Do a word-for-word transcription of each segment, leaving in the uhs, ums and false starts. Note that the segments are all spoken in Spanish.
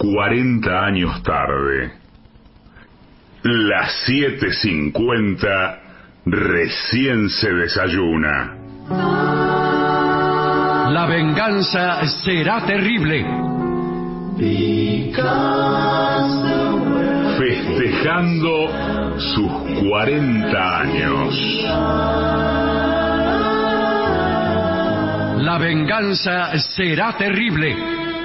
cuarenta años tarde. Las siete cincuenta recién se desayuna. La venganza será terrible. Festejando sus cuarenta años. La venganza será terrible.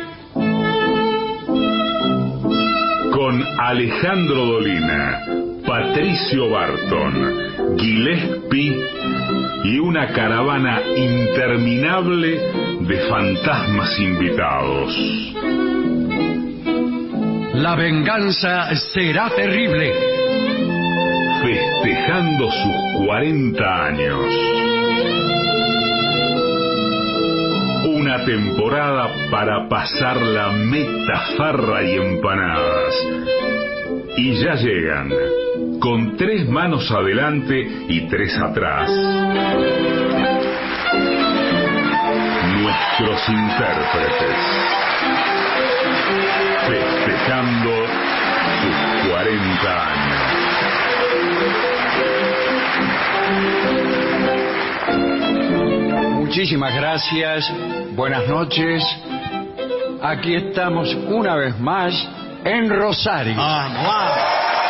Con Alejandro Dolina, Patricio Barton, Gillespie y una caravana interminable de fantasmas invitados. La venganza será terrible. Festejando sus cuarenta años. Una temporada para pasar la meta, farra y empanadas. Y ya llegan, con tres manos adelante y tres atrás, nuestros intérpretes, festejando sus cuarenta años. Muchísimas gracias, buenas noches. Aquí estamos una vez más en Rosario. ¡Vamos, vamos!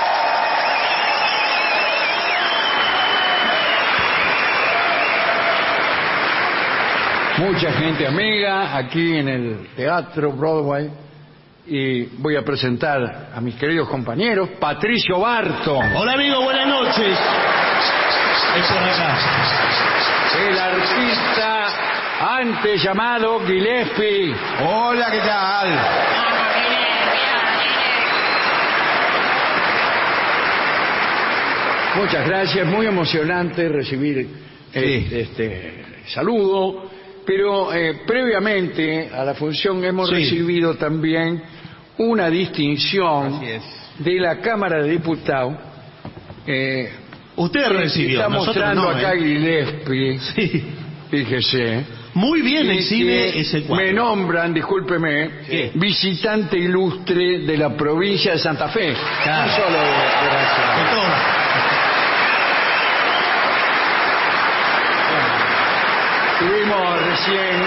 Mucha gente amiga aquí en el Teatro Broadway. Y voy a presentar a mis queridos compañeros. Patricio Barton. Hola, amigo, buenas noches. Es por acá. El artista antes llamado Gillespie. Hola, ¿qué tal? Muchas gracias, muy emocionante recibir eh, Sí. este saludo, pero eh, previamente a la función hemos Sí. recibido también una distinción Así es. de la Cámara de Diputados. Eh, Usted que recibió, está nosotros mostrando no, acá ¿eh? Gillespie, Sí. fíjese. Muy bien y exhibe que ese cuadro. me nombran, discúlpeme, ¿Qué? visitante ilustre de la provincia de Santa Fe. Claro. No solo de, de la ciudad. De todo. Tuvimos recién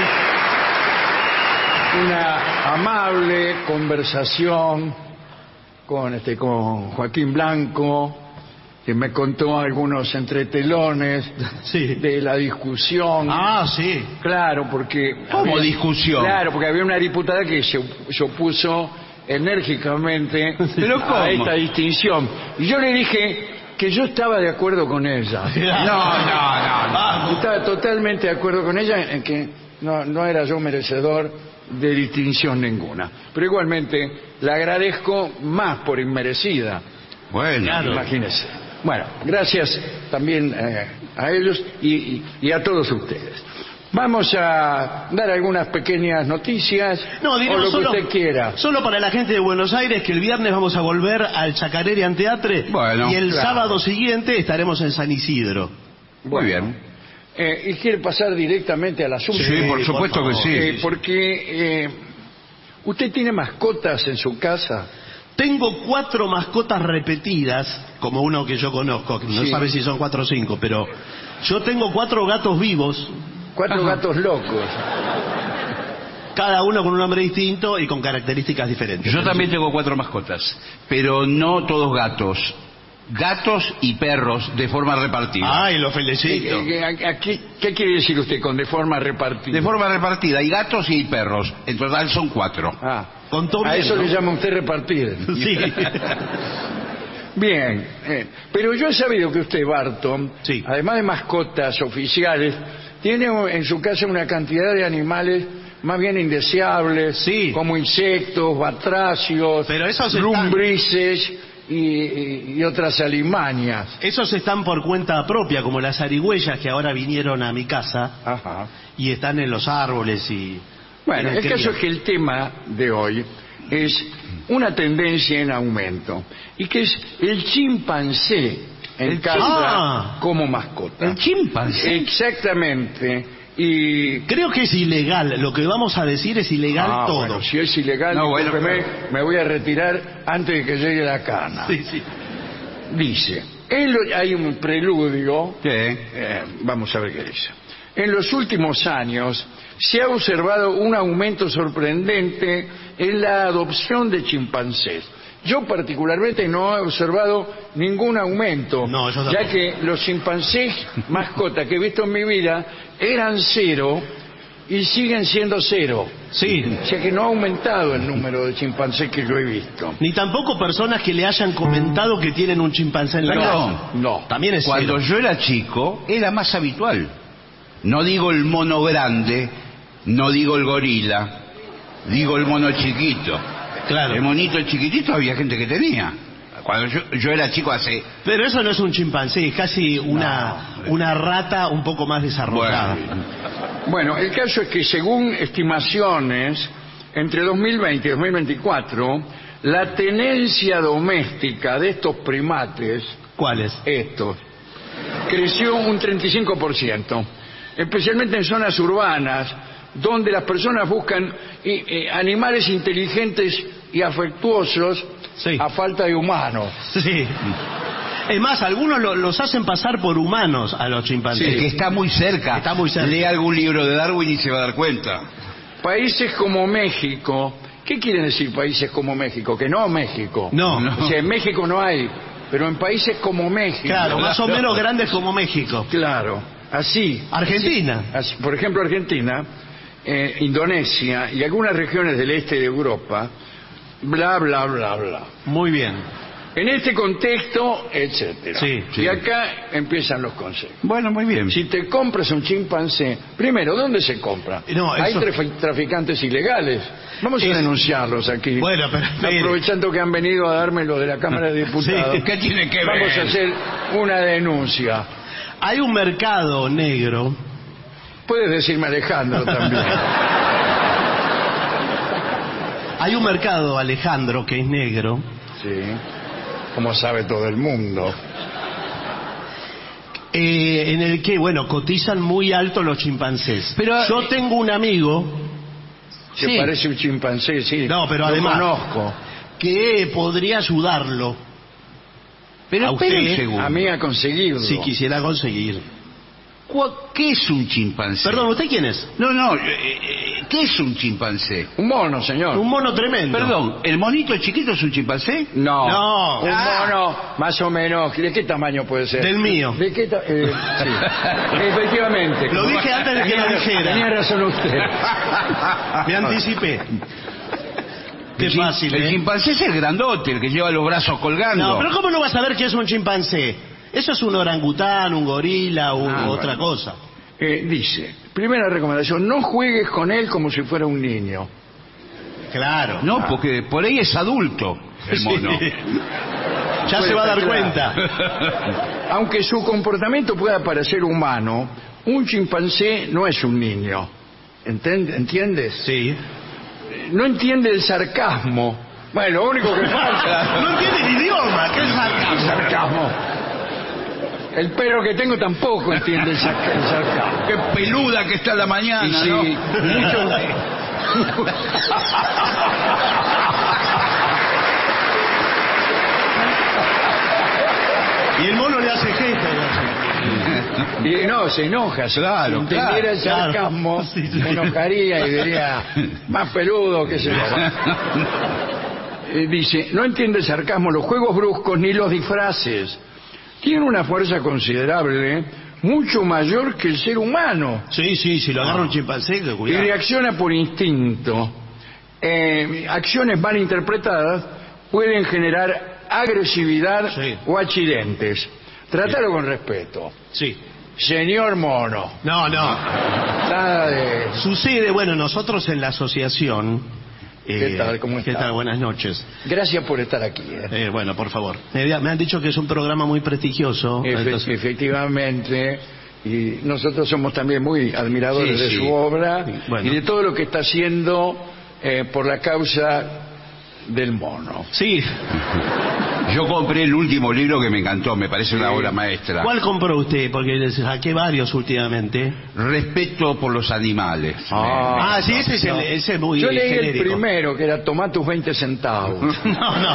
una amable conversación con este con Joaquín Blanco, que me contó algunos entretelones Sí. de la discusión. Ah, sí. Claro, porque... ¿Cómo había- discusión? Claro, porque había una diputada que se, se opuso enérgicamente ¿Pero a cómo? esta distinción. Y yo le dije que yo estaba de acuerdo con ella. No, no, no. Vamos. Estaba totalmente de acuerdo con ella en que no, no era yo merecedor de distinción ninguna. Pero igualmente la agradezco más por inmerecida. Bueno, claro. Imagínese. Bueno, gracias también eh, a ellos y, y- y a todos ustedes. Vamos a dar algunas pequeñas noticias No, o diremos lo que solo, usted quiera. solo para la gente de Buenos Aires que el viernes vamos a volver al Chacarerian Teatre Bueno, y el claro. sábado siguiente estaremos en San Isidro. Muy bien. Eh, ¿Y quiere pasar directamente al asunto? Sí, por supuesto que sí. Eh, porque eh, usted tiene mascotas en su casa. Tengo cuatro mascotas repetidas, como uno que yo conozco, que no Sí. sabe si son cuatro o cinco, pero yo tengo cuatro gatos vivos, Cuatro Ajá. gatos locos. cada uno con un nombre distinto y con características diferentes. Yo también tengo cuatro mascotas, pero no todos gatos. Gatos y perros de forma repartida. Ay, lo Eh, felicito. eh, eh, aquí- ¿Qué quiere decir usted con de forma repartida? De forma repartida, hay gatos y hay perros. En total son cuatro. Ah, Contó a bien, eso ¿no? le llama usted repartir. Sí. Bien, eh, pero yo he sabido que usted, Barton, Sí. además de mascotas oficiales, tiene en su casa una cantidad de animales más bien indeseables, Sí. como insectos, batracios, Pero esos están- lumbrices y, y- y otras alimañas. Esos están por cuenta propia, como las zarigüeyas que ahora vinieron a mi casa Ajá. y están en los árboles y... Bueno, en el caso cría. es que el tema de hoy es una tendencia en aumento y que es el chimpancé en El casa chim- Ah. como mascota. El chimpancé. Exactamente. Y creo que es ilegal. Lo que vamos a decir es ilegal ah, todo. Bueno, si es ilegal, no, bueno, me, me voy a retirar antes de que llegue la cana. Sí, sí. Dice, en lo, hay un preludio. Sí. Eh, vamos a ver qué dice. En los últimos años se ha observado un aumento sorprendente en la adopción de chimpancés. Yo particularmente no he observado ningún aumento, no, yo ya tampoco. que los chimpancés mascotas que he visto en mi vida eran cero y siguen siendo cero. Sí. O sea que no ha aumentado el número de chimpancés que yo he visto. Ni tampoco personas que le hayan comentado que tienen un chimpancé en la No, casa. no. También es Cuando cero. yo era chico, era más habitual. No digo el mono grande, no digo el gorila, digo el mono chiquito. Claro. El monito chiquitito había gente que tenía. Cuando yo, yo era chico hace... Pero eso no es un chimpancé, es casi una, No. una rata un poco más desarrollada. Bueno, Bueno, el caso es que según estimaciones, entre dos mil veinte y dos mil veinticuatro, la tenencia doméstica de estos primates, ¿Cuáles? estos, creció un treinta y cinco por ciento, especialmente en zonas urbanas, donde las personas buscan eh, eh, animales inteligentes y afectuosos Sí. a falta de humanos. Sí. Es más, algunos lo- los hacen pasar por humanos a los chimpancés. el que está muy cerca. Está muy cerca. Lee algún libro de Darwin y se va a dar cuenta. Países como México, ¿qué quieren decir países como México? Que no México. No. O sea, en México no hay, pero en países como México. Claro, más o Claro. menos grandes como México. Claro, así. Argentina. así. Por ejemplo, Argentina, eh, Indonesia y algunas regiones del este de Europa, bla, bla, bla, bla. Muy bien. En este contexto, etcétera. Sí, sí. Y acá empiezan los consejos. Bueno, muy bien. Si te compras un chimpancé, primero, ¿dónde se compra? No, Hay eso- trafi- traficantes ilegales. Vamos a Es- denunciarlos aquí. Bueno, pero espere. aprovechando que han venido a darme lo de la Cámara de Diputados. Sí, ¿qué tiene que ver? Vamos a hacer una denuncia. Hay un mercado negro. Puedes decirme Alejandro también. Hay un mercado, Alejandro, que es negro. Sí. Como sabe todo el mundo. eh, en el que, bueno, cotizan muy alto los chimpancés. Pero, yo eh, tengo un amigo Que Sí. parece un chimpancé, sí. No, pero Lo además- conozco. que podría ayudarlo Pero a espera un usted, segundo. A mí ha conseguido. si quisiera conseguir. ¿Cuál- ¿Qué es un chimpancé? Perdón, ¿usted quién es? No, no, eh, eh, ¿qué es un chimpancé? Un mono, señor. Un mono tremendo. Perdón, ¿el monito chiquito es un chimpancé? No. No. Un Ah. mono, más o menos. ¿De qué tamaño puede ser? Del mío. ¿De qué ta- eh, sí. Efectivamente. Lo dije antes de que lo Tenía- dijera. Tenía razón usted. Me anticipé. Qué El chim- fácil, El ¿eh? chimpancé es el grandote, el que lleva los brazos colgando. No, pero ¿cómo no vas a saber qué es un chimpancé? Eso es un orangután, un gorila o Ah, otra bueno. cosa. Eh, dice, primera recomendación, no juegues con él como si fuera un niño. Claro. No, porque por ahí es adulto el mono. Sí. Ya Puede se va a dar estar cuenta. Aunque su comportamiento pueda parecer humano, un chimpancé no es un niño. ¿Enten- ¿Entiendes? Sí. No entiende el sarcasmo. Bueno, lo único que falta... No entiende el idioma. ¿Qué es El sarcasmo? sarcasmo. El perro que tengo tampoco entiende el, sarca- el sarcasmo. Qué peluda que está la mañana, Y sí, ¿no? mucho- Y el mono le hace gestos. y no, se enoja. Claro, si entendiera claro, el claro. sarcasmo, Sí, sí. me enojaría y diría, más peludo que se Eh, dice, no entiende el sarcasmo, los juegos bruscos ni los disfraces. Tienen una fuerza considerable, mucho mayor que el ser humano. Sí, sí, si lo agarra un chimpancé, que Y cuidado. reacciona por instinto. Eh, acciones mal interpretadas pueden generar agresividad Sí. o accidentes. Trátalo con respeto. Sí. Señor mono, No, no. nada de... Sucede, bueno, nosotros en la asociación... ¿Qué tal? ¿Cómo ¿Qué está? tal? Buenas noches. Gracias por estar aquí. ¿eh? Eh, bueno, por favor. Me, me han dicho que es un programa muy prestigioso. Efe- entonces- Efectivamente, y nosotros somos también muy admiradores Sí, de sí. su obra Bueno. y de todo lo que está haciendo eh, por la causa del mono. Sí. Yo compré el último libro que me encantó, me parece una obra maestra. ¿Cuál compró usted? Porque le saqué varios últimamente. Respeto por los animales. Ah, Ah, sí, ese es, el, ese es muy Yo leí genérico. el primero, que era tomá tus veinte centavos. No, no.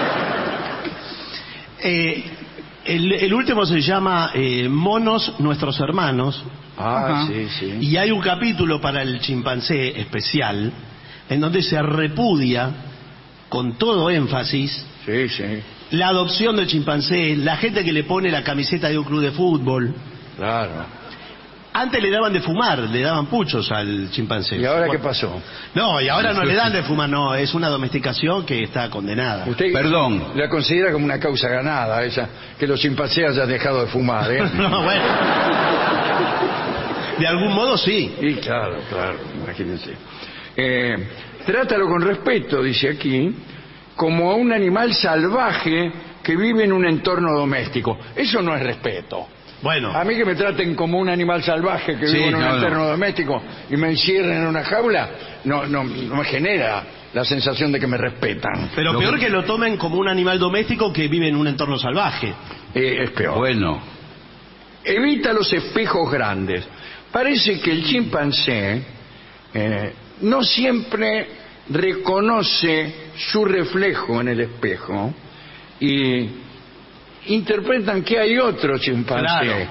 Eh, el, el último se llama eh, Monos, nuestros hermanos. Ah, Ajá. sí, sí. Y hay un capítulo para el chimpancé especial en donde se repudia con todo énfasis Sí, sí, la adopción del chimpancé, la gente que le pone la camiseta de un club de fútbol. claro. Antes le daban de fumar, le daban puchos al chimpancé. ¿Y ahora qué Bueno, pasó? No, y ahora no le dan de fumar, no, es una domesticación que está condenada. Usted Perdón. la considera como una causa ganada, esa, que los chimpancés hayan dejado de fumar, ¿eh? No, bueno. De algún modo sí. Y claro, claro, imagínense. Eh, trátalo con respeto, dice aquí, como a un animal salvaje que vive en un entorno doméstistico. Eso no es respeto. Bueno, A mí que me traten como un animal salvaje que Sí, vive en un no, no. entorno doméstico y me encierren en una jaula, no, no, no me genera la sensación de que me respetan. pero Lo peor que- que lo tomen como un animal doméstico que vive en un entorno salvaje. Eh, es peor. Bueno, Evita los espejos grandes. Parece que el chimpancé eh, no siempre reconoce su reflejo en el espejo y interpretan que hay otro chimpancé.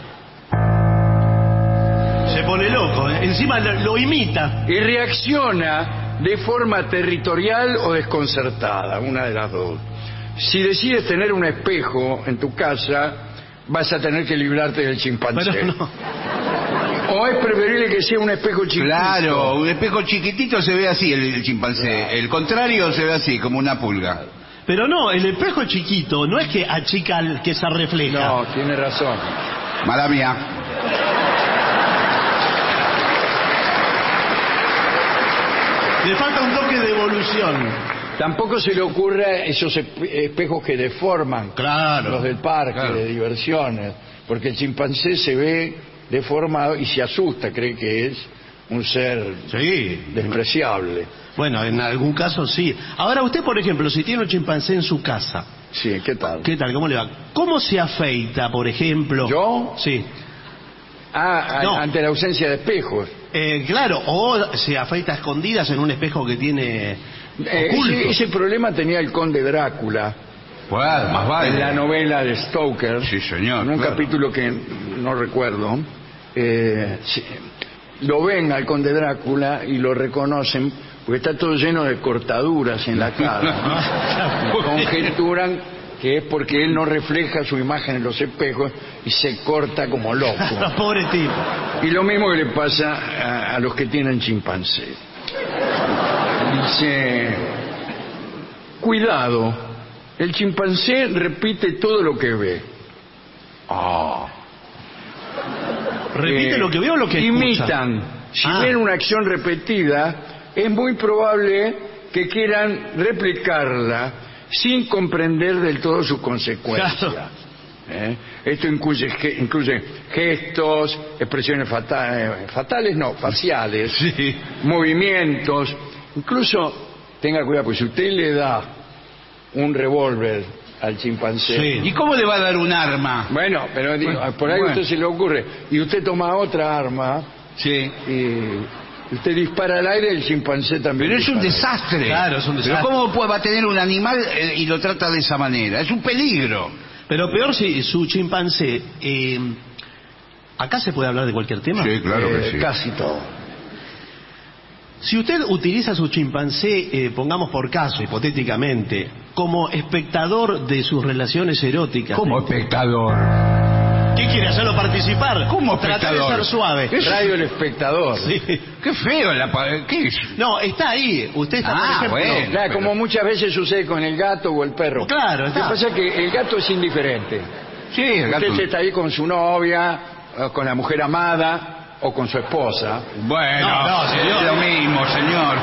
Se pone loco, ¿eh? Encima lo, lo imita. Y reacciona de forma territorial o desconcertada, una de las dos. Si decides tener un espejo en tu casa, vas a tener que librarte del chimpancé. Pero no. O es preferible que sea un espejo chiquito. claro, un espejo chiquitito se ve así el, el chimpancé. El contrario se ve así, como una pulga. Pero no, el espejo chiquito no es que achica al que se refleja. No, tiene razón. Mala mía. Le falta un toque de evolución. Tampoco se le ocurre esos espe- espejos que deforman, Claro. los del parque, Claro. de diversiones, porque el chimpancé se ve deformado y se asusta, cree que es un ser Sí. despreciable. Bueno, en algún caso sí. Ahora usted, por ejemplo, si tiene un chimpancé en su casa, Sí, ¿qué tal? ¿qué tal? ¿Cómo le va? ¿Cómo se afeita, por ejemplo? ¿Yo? Sí. Ah, a- No. ante la ausencia de espejos. Eh, claro, o se afeita a escondidas en un espejo que tiene Eh, oculto. ese, ese problema tenía el conde Drácula Pues, más vale. en la novela de Stoker. Sí, señor, En un claro. capítulo que no recuerdo. eh, sí, lo ven al conde Drácula y lo reconocen porque está todo lleno de cortaduras en la cara. Conjeturan que es porque él no refleja su imagen en los espejos y se corta como loco. Pobre tipo. Y lo mismo que le pasa a, a los que tienen chimpancé. Dice, cuidado, el chimpancé repite todo lo que ve. Ah. ¿Repite Eh, lo que veo o lo que escucha? imitan. Si Ah. ven una acción repetida, es muy probable que quieran replicarla sin comprender del todo sus consecuencias. Claro. ¿Eh? Esto incluye, ge- incluye gestos, expresiones fata- eh, fatales, no, faciales, Sí. movimientos. Incluso, tenga cuidado, porque si usted le da un revólver al chimpancé, Sí. ¿Y cómo le va a dar un arma? bueno, pero digo, Bueno, por ahí a bueno. usted se le ocurre, y usted toma otra arma, Sí. y usted dispara al aire, el chimpancé también Pero es un dispara. desastre. Claro, es un desastre. Pero ¿cómo puede, va a tener un animal eh, y lo trata de esa manera? Es un peligro. Pero peor si su chimpancé... eh, ¿Acá se puede hablar de cualquier tema? Eh, Casi todo. Si usted utiliza su chimpancé, eh, pongamos por caso, hipotéticamente, como espectador de sus relaciones eróticas... Como espectador. ¿Qué quiere hacerlo participar? ¿Cómo Tratar de espectador? ser suave. Radio El Espectador. Sí. Qué feo la pa- ¿Qué es? No, está ahí. Usted está, Ah, por ejemplo... bueno. Claro, como muchas veces sucede con el gato o el perro. Claro, Lo que está. pasa es que el gato es indiferente. Sí, el gato. Usted está ahí con su novia, o con la mujer amada, o con su esposa. Bueno, No, no, señor. es lo mismo, señor.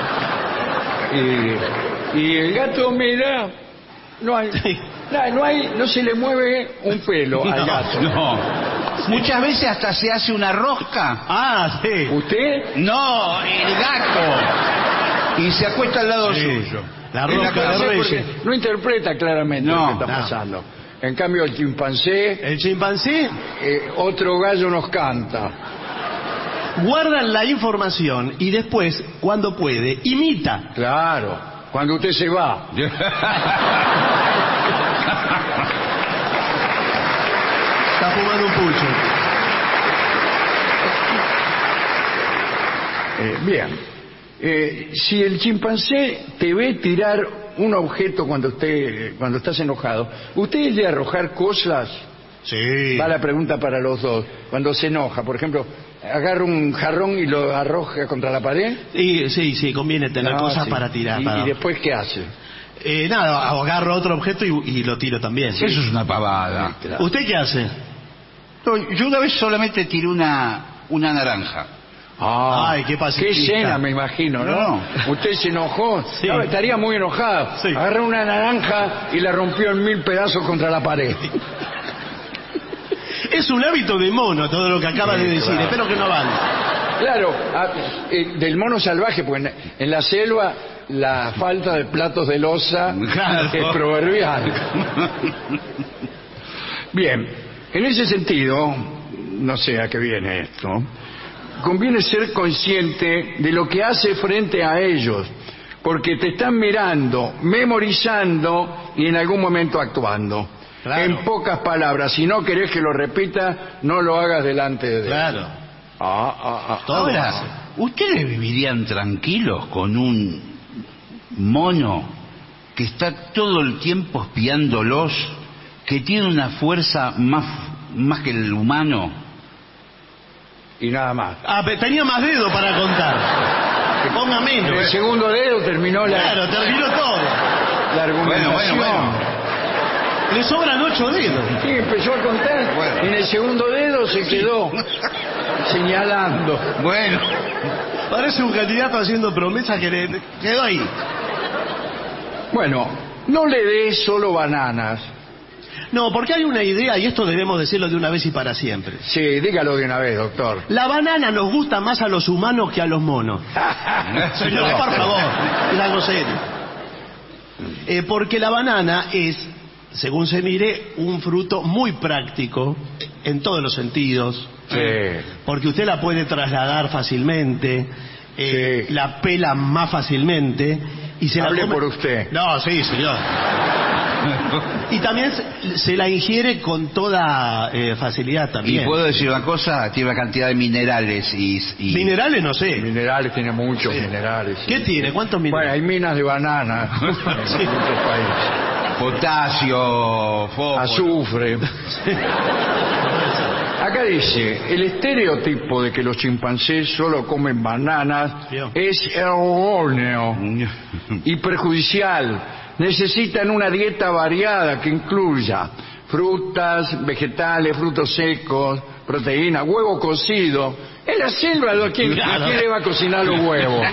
Y, y el gato mira, no hay, no, no hay, no se le mueve un pelo al No, gato. No. Muchas veces hasta se hace una rosca. Ah, sí. ¿Usted? No, el gato. Y se acuesta al lado Sí. suyo. La En la rosca de casa, Reyes. Porque no interpreta claramente No, lo que está no. pasando. En cambio, el chimpancé, El chimpancé eh, otro gallo nos canta. guardan la información y después, cuando puede, imita. Claro, cuando usted se va. Está fumando un pucho. Eh, bien. Eh, si el chimpancé te ve tirar un objeto cuando usted cuando estás enojado, ¿usted es de arrojar cosas? Sí. Va la pregunta para los dos. Cuando se enoja, por ejemplo, agarra un jarrón y lo arroja contra la pared. Y, sí, sí, conviene tener Ah, cosas sí. para tirar. ¿Y, para- y después qué hace? Eh, nada, agarro otro objeto y, y lo tiro también. Eso es una pavada. Claro. ¿Usted qué hace? No, yo una vez solamente tiré una, una naranja. Ah, Ay, qué qué pacifista. escena, me imagino, ¿no? No. Usted se enojó, Sí. no, estaría muy enojado. Sí. Agarró una naranja y la rompió en mil pedazos contra la pared. Es un hábito de mono todo lo que acaba Sí, de decir. claro. Espero que no avance. Claro, ah, eh, del mono salvaje, pues en, en la selva la falta de platos de loza Claro. es proverbial. Bien, en ese sentido, no sé a qué viene esto, conviene ser consciente de lo que hace frente a ellos, porque te están mirando, memorizando y en algún momento actuando. Claro. En pocas palabras, si no querés que lo repita, no lo hagas delante de él. Claro. Ah, ah, ah. Todo Ahora, hace. ¿ustedes vivirían tranquilos con un mono que está todo el tiempo espiándolos, que tiene una fuerza más, más que el humano? Y nada más. Ah, pero tenía más dedo para contar. Que ponga En el menos. segundo dedo terminó la, Claro, terminó todo. la argumentación. Bueno, bueno, bueno. Le sobran ocho dedos. Sí, empezó a contar. Bueno. Y en el segundo dedo se quedó señalando. Bueno, Parece un candidato haciendo promesas que le quedó ahí. Bueno, no le des solo bananas. No, porque hay una idea, y esto debemos decirlo de una vez y para siempre. Sí, dígalo de una vez, doctor. La banana nos gusta más a los humanos que a los monos. Señor, por favor, es algo serio. Eh, porque la banana es, según se mire, un fruto muy práctico en todos los sentidos. Sí. Porque usted la puede trasladar fácilmente, eh, Sí. la pela más fácilmente y se Hable la come... por usted. No, sí, señor. Y también se, se la ingiere con toda eh, facilidad y también. puedo decir una cosa, tiene una cantidad de minerales y... y- Minerales no sé. Minerales, tiene muchos minerales. sí. ¿Qué tiene? ¿Cuántos Bueno, minerales? hay minas de banana en Sí. muchos países. potasio, fósforo. Azufre. Acá dice, el estereotipo de que los chimpancés solo comen bananas Bien. es erróneo y perjudicial. Necesitan una dieta variada que incluya frutas, vegetales, frutos secos, proteínas, huevo cocido. En la selva, ¿a quién, Claro. ¿a quién le va a cocinar los huevos?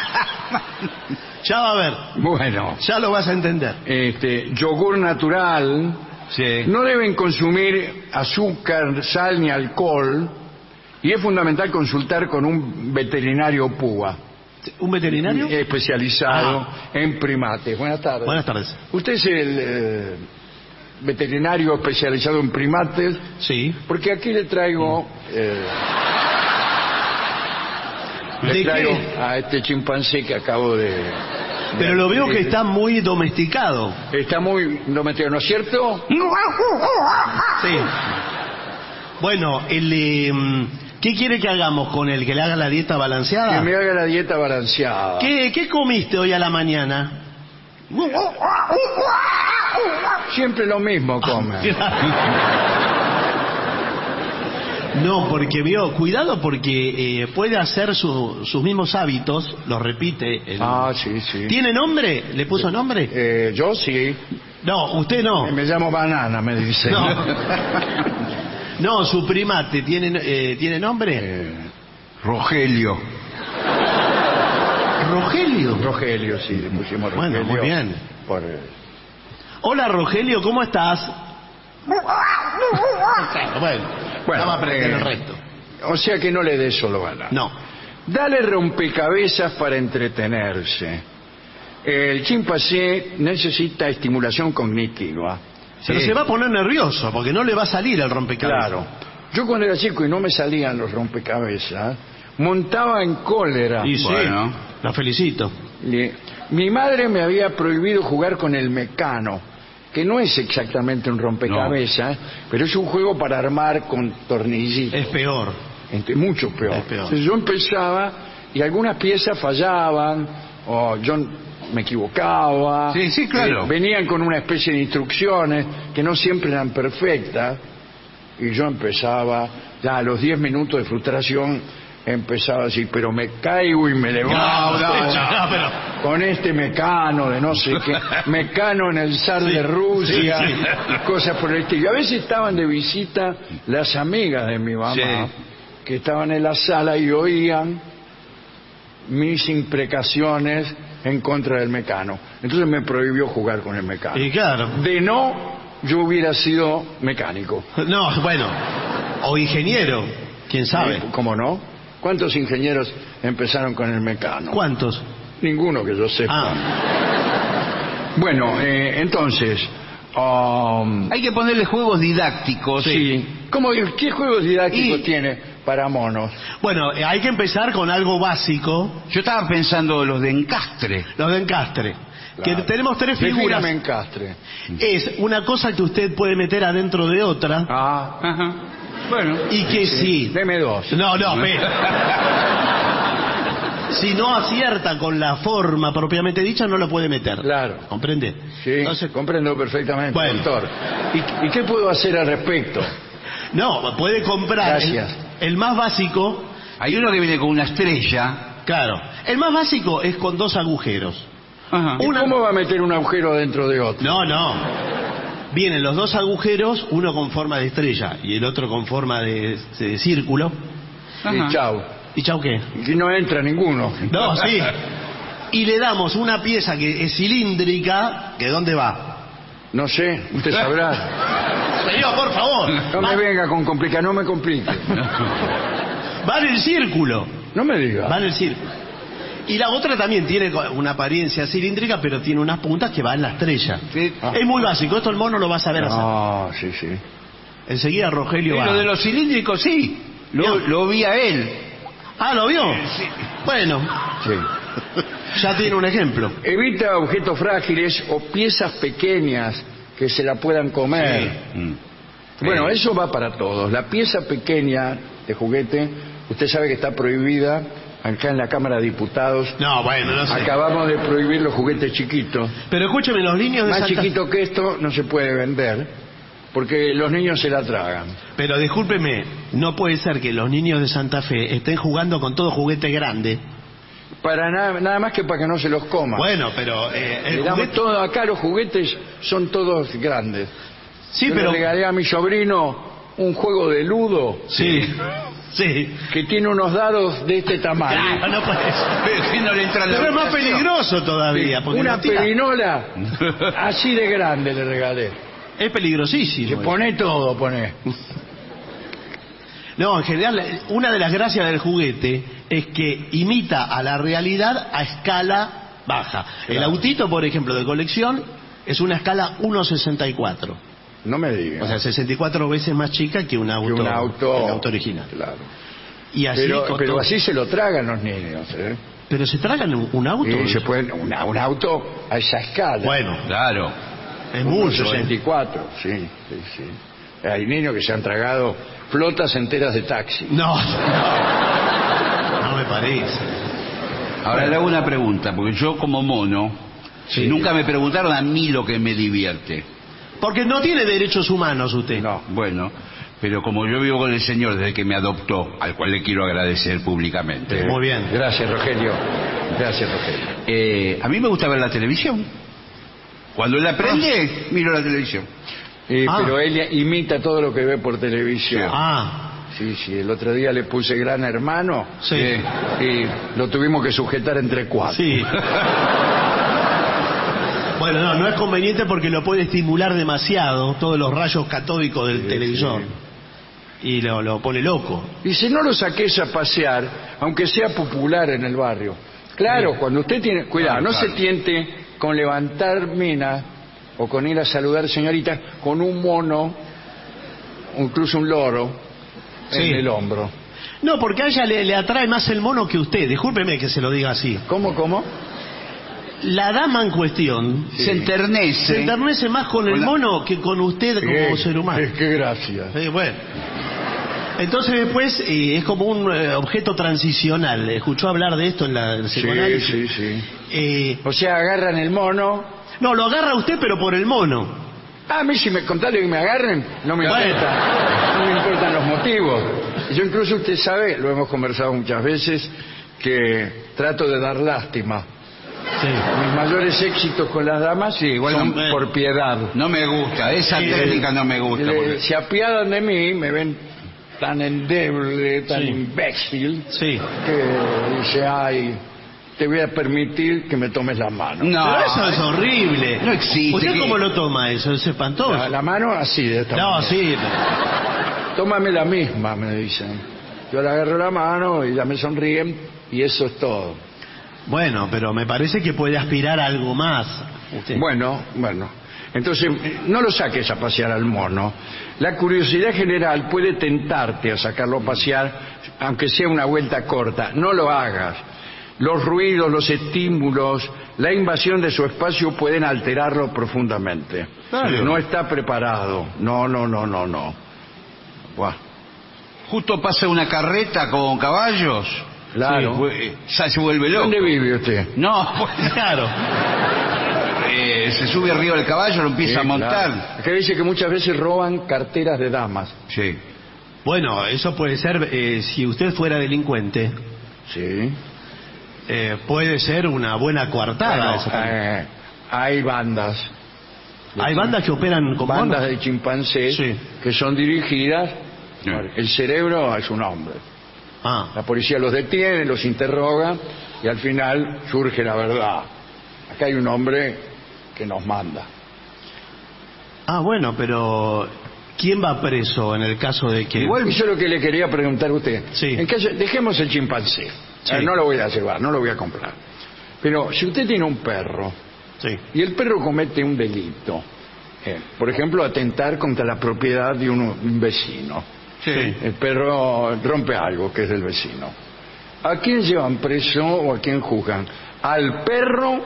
Ya va a ver, Bueno, ya lo vas a entender. este, yogur natural. Sí. No deben consumir azúcar, sal ni alcohol y es fundamental consultar con un veterinario púa ¿Un veterinario? especializado en primates. Buenas tardes. Buenas tardes. ¿Usted es el eh, veterinario especializado en primates? Sí. Porque aquí le traigo... eh, ¿De le traigo qué? a este chimpancé que acabo de... Pero lo veo que de- está muy domesticado. Está muy domesticado, ¿no es cierto? Sí. Bueno, el, eh, ¿qué quiere que hagamos con él? ¿Que le haga la dieta Que balanceada? me haga la dieta balanceada. ¿Qué, ¿Qué comiste hoy a la mañana? Siempre lo mismo come. No, porque vio, cuidado porque eh, puede hacer su- sus mismos hábitos, los repite. el- Ah, sí, sí. ¿Tiene nombre? ¿Le puso nombre? Eh, yo sí. No, usted no. Me llamo Banana, me dice. No. No, su primate, ¿tiene, eh, ¿tiene nombre? Eh, Rogelio. Rogelio. Rogelio, sí, le pusimos Bueno, Rogelio. muy bien. Por, eh, Hola Rogelio, ¿cómo estás? Bueno, Bueno, ya va a aprender eh, el resto. o sea que no le des solo Banana. No. Dale rompecabezas para entretenerse. el chimpancé necesita estimulación cognitiva. Pero Sí. se va a poner nervioso porque no le va a salir el rompecabezas. Claro. Yo cuando era chico y no me salían los rompecabezas, montaba en cólera. Y sí, Bueno. la felicito. Le- Mi madre me había prohibido jugar con el mecano, que no es exactamente un rompecabezas, pero es un juego para armar con tornillitos. Es peor. Ent- mucho peor. Es peor. Entonces yo empezaba y algunas piezas fallaban, o yo me equivocaba. Sí, sí, claro. Eh, venían con una especie de instrucciones que no siempre eran perfectas, y yo empezaba, ya a los diez minutos de frustración, empezaba a decir, pero me caigo y me levanto. No, no, no, pero- Con este mecano de no sé qué, mecano en el zar de Rusia, sí, sí. y cosas por el estilo. Y a veces estaban de visita las amigas de mi mamá, Sí. que estaban en la sala y oían mis imprecaciones en contra del mecano. Entonces me prohibió jugar con el mecano. Y claro. De no, yo hubiera sido mecánico. No, bueno. O ingeniero. ¿Quién sabe? ¿Eh? ¿Cómo no? ¿Cuántos ingenieros empezaron con el mecano? ¿Cuántos? Ninguno que yo sepa. Ah, Bueno, eh, entonces, um, Hay que ponerle juegos didácticos. sí. ¿Cómo, ¿Qué juegos didácticos Y- tiene para monos? bueno, eh, hay que empezar con algo básico. Yo estaba pensando los de encastre. Los de encastre. Claro. Que tenemos tres figuras. Defíname encastre. Es una cosa que usted puede meter adentro de otra. Ah, Ajá. Bueno. Y que sí. deme dos. No, no, espera. Si no acierta con la forma propiamente dicha, no lo puede meter. Claro. ¿Comprende? Sí, Entonces, comprendo perfectamente, Bueno. doctor. ¿Y, y qué puedo hacer al respecto? no, puede comprar el, Gracias. el más básico. Hay uno que viene con una estrella. Claro. El más básico es con dos agujeros. Ajá. ¿Y Una- ¿Cómo va a meter un agujero dentro de otro? No, no. Vienen los dos agujeros, uno con forma de estrella y el otro con forma de, de círculo. Ajá. Y chau. ¿Y chau qué? Y no entra ninguno. No, sí. Y le damos una pieza que es cilíndrica, ¿que dónde va? No sé, usted sabrá. Señor, por favor. No Va, me venga con complicar, no me complique. va en el círculo. No me diga. Va en el círculo. Y la otra también tiene una apariencia cilíndrica, pero tiene unas puntas que van en la estrella. Sí. Ah. Es muy básico, esto el mono lo va a saber hacer. No, sí, sí. Enseguida Rogelio Y va. lo de los cilíndricos, sí. Lo, Ya. lo vi a él. Ah, ¿lo vio? Bueno, Sí. ya tiene un ejemplo. Evita objetos frágiles o piezas pequeñas que se la puedan comer. Mm. Bueno, Eh, eso va para todos. La pieza pequeña de juguete, usted sabe que está prohibida acá en la Cámara de Diputados. No, bueno, no sé. Acabamos de prohibir los juguetes chiquitos. Pero escúcheme, los niños de Más Santa chiquito que esto no se puede vender porque los niños se la tragan. Pero discúlpeme, no puede ser que los niños de Santa Fe estén jugando con todo juguete grande. Para nada, nada más que para que no se los coman. Bueno, pero eh, el Le damos juguete- todo, acá los juguetes son todos grandes. Sí, Yo pero le regalé a mi sobrino un juego de ludo sí, sí. que tiene unos dados de este tamaño. Claro, no puede ser. Pero si no le entra la Pero es más habitación. peligroso todavía, porque Una no tira. perinola así de grande le regalé. Es Le peligrosísimo. pone todo, pone. No, en general, una de las gracias del juguete es que imita a la realidad a escala baja. El Claro. autito, por ejemplo, de colección, es una escala uno sesenta y cuatro. No me diga. O sea, sesenta y cuatro veces más chica que un auto, que un auto, el auto original. Claro. Y así Pero, con pero todo. así se lo tragan los niños. ¿eh? Pero se tragan un, un auto. Y se pueden, una- un auto a esa escala. Bueno, Claro. es uno mucho. sesenta y ¿eh? cuatro, sí, sí, sí. Hay niños que se han tragado flotas enteras de taxi. No, no me parece. Ahora le hago una pregunta, porque yo como mono, Sí. nunca me preguntaron a mí lo que me divierte. Porque no tiene derechos humanos usted. No. Bueno, pero como yo vivo con el señor desde que me adoptó, al cual le quiero agradecer públicamente, Eh, Muy bien. Gracias, Rogelio. Gracias, Rogelio. eh, a mí me gusta ver la televisión. Cuando él aprende, miro la televisión. Eh, Ah. Pero él imita todo lo que ve por televisión. Ah, Sí, sí, el otro día le puse Gran Hermano. sí. eh, y lo tuvimos que sujetar entre cuatro. Sí. Bueno, no, no es conveniente porque lo puede estimular demasiado, todos los rayos catódicos del Sí, televisor. Y lo, lo pone loco. Y si no lo saques a pasear, aunque sea popular en el barrio, Claro, cuando usted tiene... Cuidado, Ah, no claro. se tiente con levantar mina o con ir a saludar señoritas con un mono, o incluso un loro, Sí. en el hombro. No, porque a ella le, le atrae más el mono que usted. Discúlpeme que se lo diga así. ¿Cómo, cómo? La dama en cuestión Se enternece. se enternece más con el Con la- mono que con usted como Eh, ser humano. eh, qué gracia. Sí, bueno. Entonces después eh, es como un eh, objeto transicional. ¿Escuchó hablar de esto en la en el Sí, psicoanálisis? sí, sí. Eh, O sea, agarran el mono. no, lo agarra usted pero por el mono. A mí si me contaron que me agarren, no me Bueno. importa. No me importan los motivos. Yo incluso, usted sabe, lo hemos conversado muchas veces, que trato de dar lástima. Sí. Mis mayores éxitos con las damas Sí, igual son no- por piedad. No me gusta, esa Sí, técnica no me gusta. Le- porque- Se apiadan de mí, me ven tan endeble, tan Sí. imbécil, Sí. que dice, ay, te voy a permitir que me tomes la mano. No, Pero eso es horrible. no existe. ¿Usted que- cómo lo toma eso? Es espantoso. La, la mano así, de esta No, manera. sí. Tómame la misma, me dicen. Yo le agarro la mano y ya me sonríen y eso es todo. Bueno, pero me parece que puede aspirar a algo más. Usted. Bueno, bueno. Entonces, no lo saques a pasear al mono. La curiosidad general puede tentarte a sacarlo a pasear, aunque sea una vuelta corta. No lo hagas. Los ruidos, los estímulos, la invasión de su espacio pueden alterarlo profundamente. Claro. No está preparado. No, no, no, no, no. Buah. Justo pasa una carreta con caballos. Claro. Sí, vu- ya se vuelve loco. ¿Dónde vive usted? No, pues, Claro. eh, se sube arriba del caballo, lo empieza Sí, a montar. claro. Que dice que muchas veces roban carteras de damas. Sí. Bueno, eso puede ser, eh, si usted fuera delincuente, Sí. eh, puede ser una buena coartada. Bueno, eso también. eh, hay bandas. Hay bandas que operan con bandas monos. de chimpancés Sí. que son dirigidas. Sí. El cerebro es un hombre. Ah, La policía los detiene, los interroga y al final surge la verdad. Acá hay un hombre que nos manda. ah, bueno, pero ¿quién va preso en el caso de que... Igual eso es lo que le quería preguntar a usted. Sí. En caso, dejemos el chimpancé. Sí. Eh, no lo voy a llevar, no lo voy a comprar. Pero si usted tiene un perro Sí. y el perro comete un delito, eh, por ejemplo, atentar contra la propiedad de un, un vecino. Sí. El perro rompe algo que es del vecino. ¿A quién llevan preso o a quién juzgan? ¿Al perro,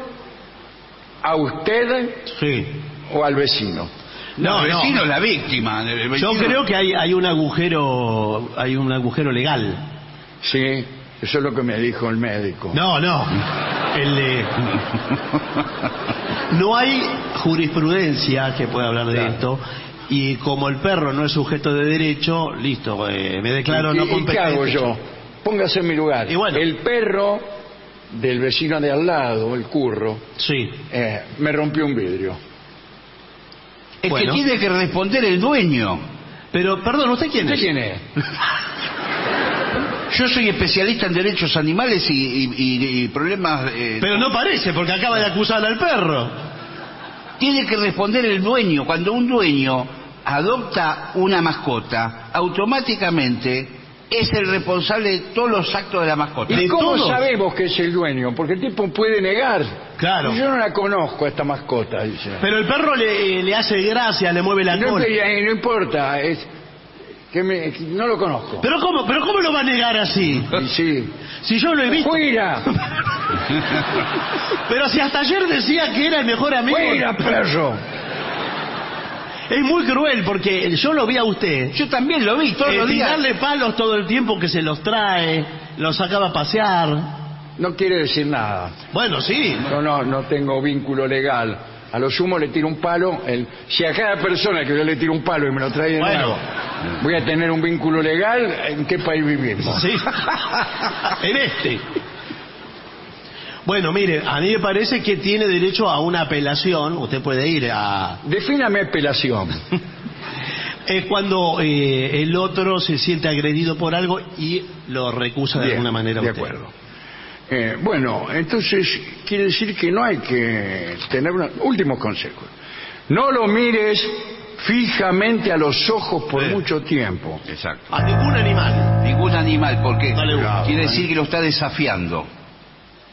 a usted Sí. o al vecino? No, el no. vecino es la víctima. el Yo vecino- creo que hay, hay un agujero, hay un agujero legal. Sí, eso es lo que me dijo el médico. No, no. El de- No hay jurisprudencia que pueda hablar de Claro. esto. Y como el perro no es sujeto de derecho, listo, eh, me declaro ¿Y, no y qué competente. hago yo? Póngase en mi lugar. Y bueno. El perro del vecino de al lado, el curro, Sí. eh, me rompió un vidrio. Es Bueno. que tiene que responder el dueño. Pero, perdón, ¿usted quién ¿Usted es? quién es? Yo soy especialista en derechos animales y, y- y- y problemas... eh, Pero no parece, porque acaba de acusar al perro. Tiene que responder el dueño. Cuando un dueño adopta una mascota, automáticamente es el responsable de todos los actos de la mascota. ¿Y ¿De cómo todos? sabemos que es el dueño? Porque el tipo puede negar. Claro. Yo no la conozco a esta mascota, dice. Pero el perro le, le hace gracia, le mueve la no, cola. eh, no importa, es que me- que no lo conozco. Pero cómo, pero cómo lo va a negar así? Y sí. Si yo lo he visto. ¡Fuera! Pero si hasta ayer decía que era el mejor amigo. ¡Fuera, perro! Es muy cruel porque yo lo vi a usted. Yo también lo vi todos eh, los días. tirarle palos todo el tiempo que se los trae, los sacaba a pasear. No quiere decir nada. Bueno, sí. Yo no, no tengo vínculo legal. A lo sumo le tiro un palo. El, si a cada persona que yo le tiro un palo y me lo trae de Bueno. nuevo, voy a tener un vínculo legal, ¿en qué país vivimos? Sí. En este. Bueno, mire, a mí me parece que tiene derecho a una apelación. Usted puede ir a... Defíname apelación. Es cuando eh, el otro se siente agredido por algo y lo recusa de Bien, alguna manera. de usted. acuerdo. Eh, bueno, entonces quiere decir que no hay que tener una... Últimos consejos. No lo mires fijamente a los ojos por Sí. mucho tiempo. Exacto. A ningún animal. Ningún animal, porque Dale, quiere ¿eh? decir que lo está desafiando.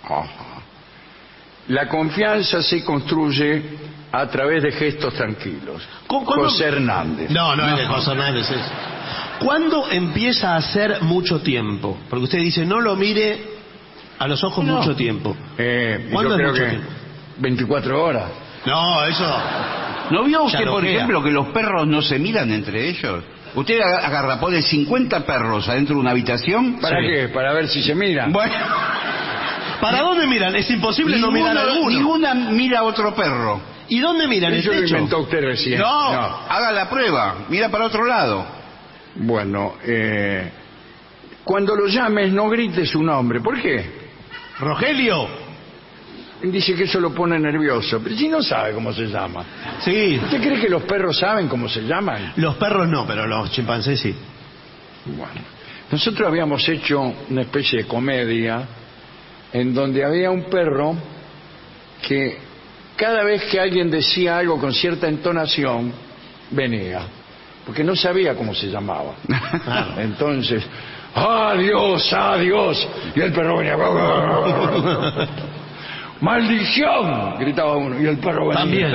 Ajá. La confianza se construye a través de gestos tranquilos. ¿Cu- cuándo- José Hernández. No, no, es de José Hernández. Es. ¿Cuándo empieza a ser mucho tiempo? Porque usted dice, no lo mire a los ojos No. mucho tiempo. Eh, ¿Cuándo yo es creo mucho que tiempo? veinticuatro horas. No, eso... ¿No vio usted, Ya por lo ejemplo, que los perros no se miran entre ellos? Usted agarra, pone cincuenta perros adentro de una habitación. ¿Para Sí. qué? Para ver si se miran. Bueno, ¿Para dónde miran? Es imposible no mirar a ninguno- alguno. ninguna mira a otro perro. ¿Y dónde miran? ¿El Eso lo techo? inventó usted recién. No, haga la prueba, mira para otro lado. Bueno, eh, cuando lo llames no grites su nombre. ¿Por qué? ¿Rogelio? Dice que eso lo pone nervioso. Pero si no sabe cómo se llama. Sí. ¿Usted cree que los perros saben cómo se llaman? Los perros no, pero los chimpancés sí. Bueno, nosotros habíamos hecho una especie de comedia en donde había un perro que cada vez que alguien decía algo con cierta entonación, venía, porque no sabía cómo se llamaba. Claro. Entonces, ¡adiós, adiós! Y el perro venía. ¡Maldición! Gritaba uno, y el perro venía. También.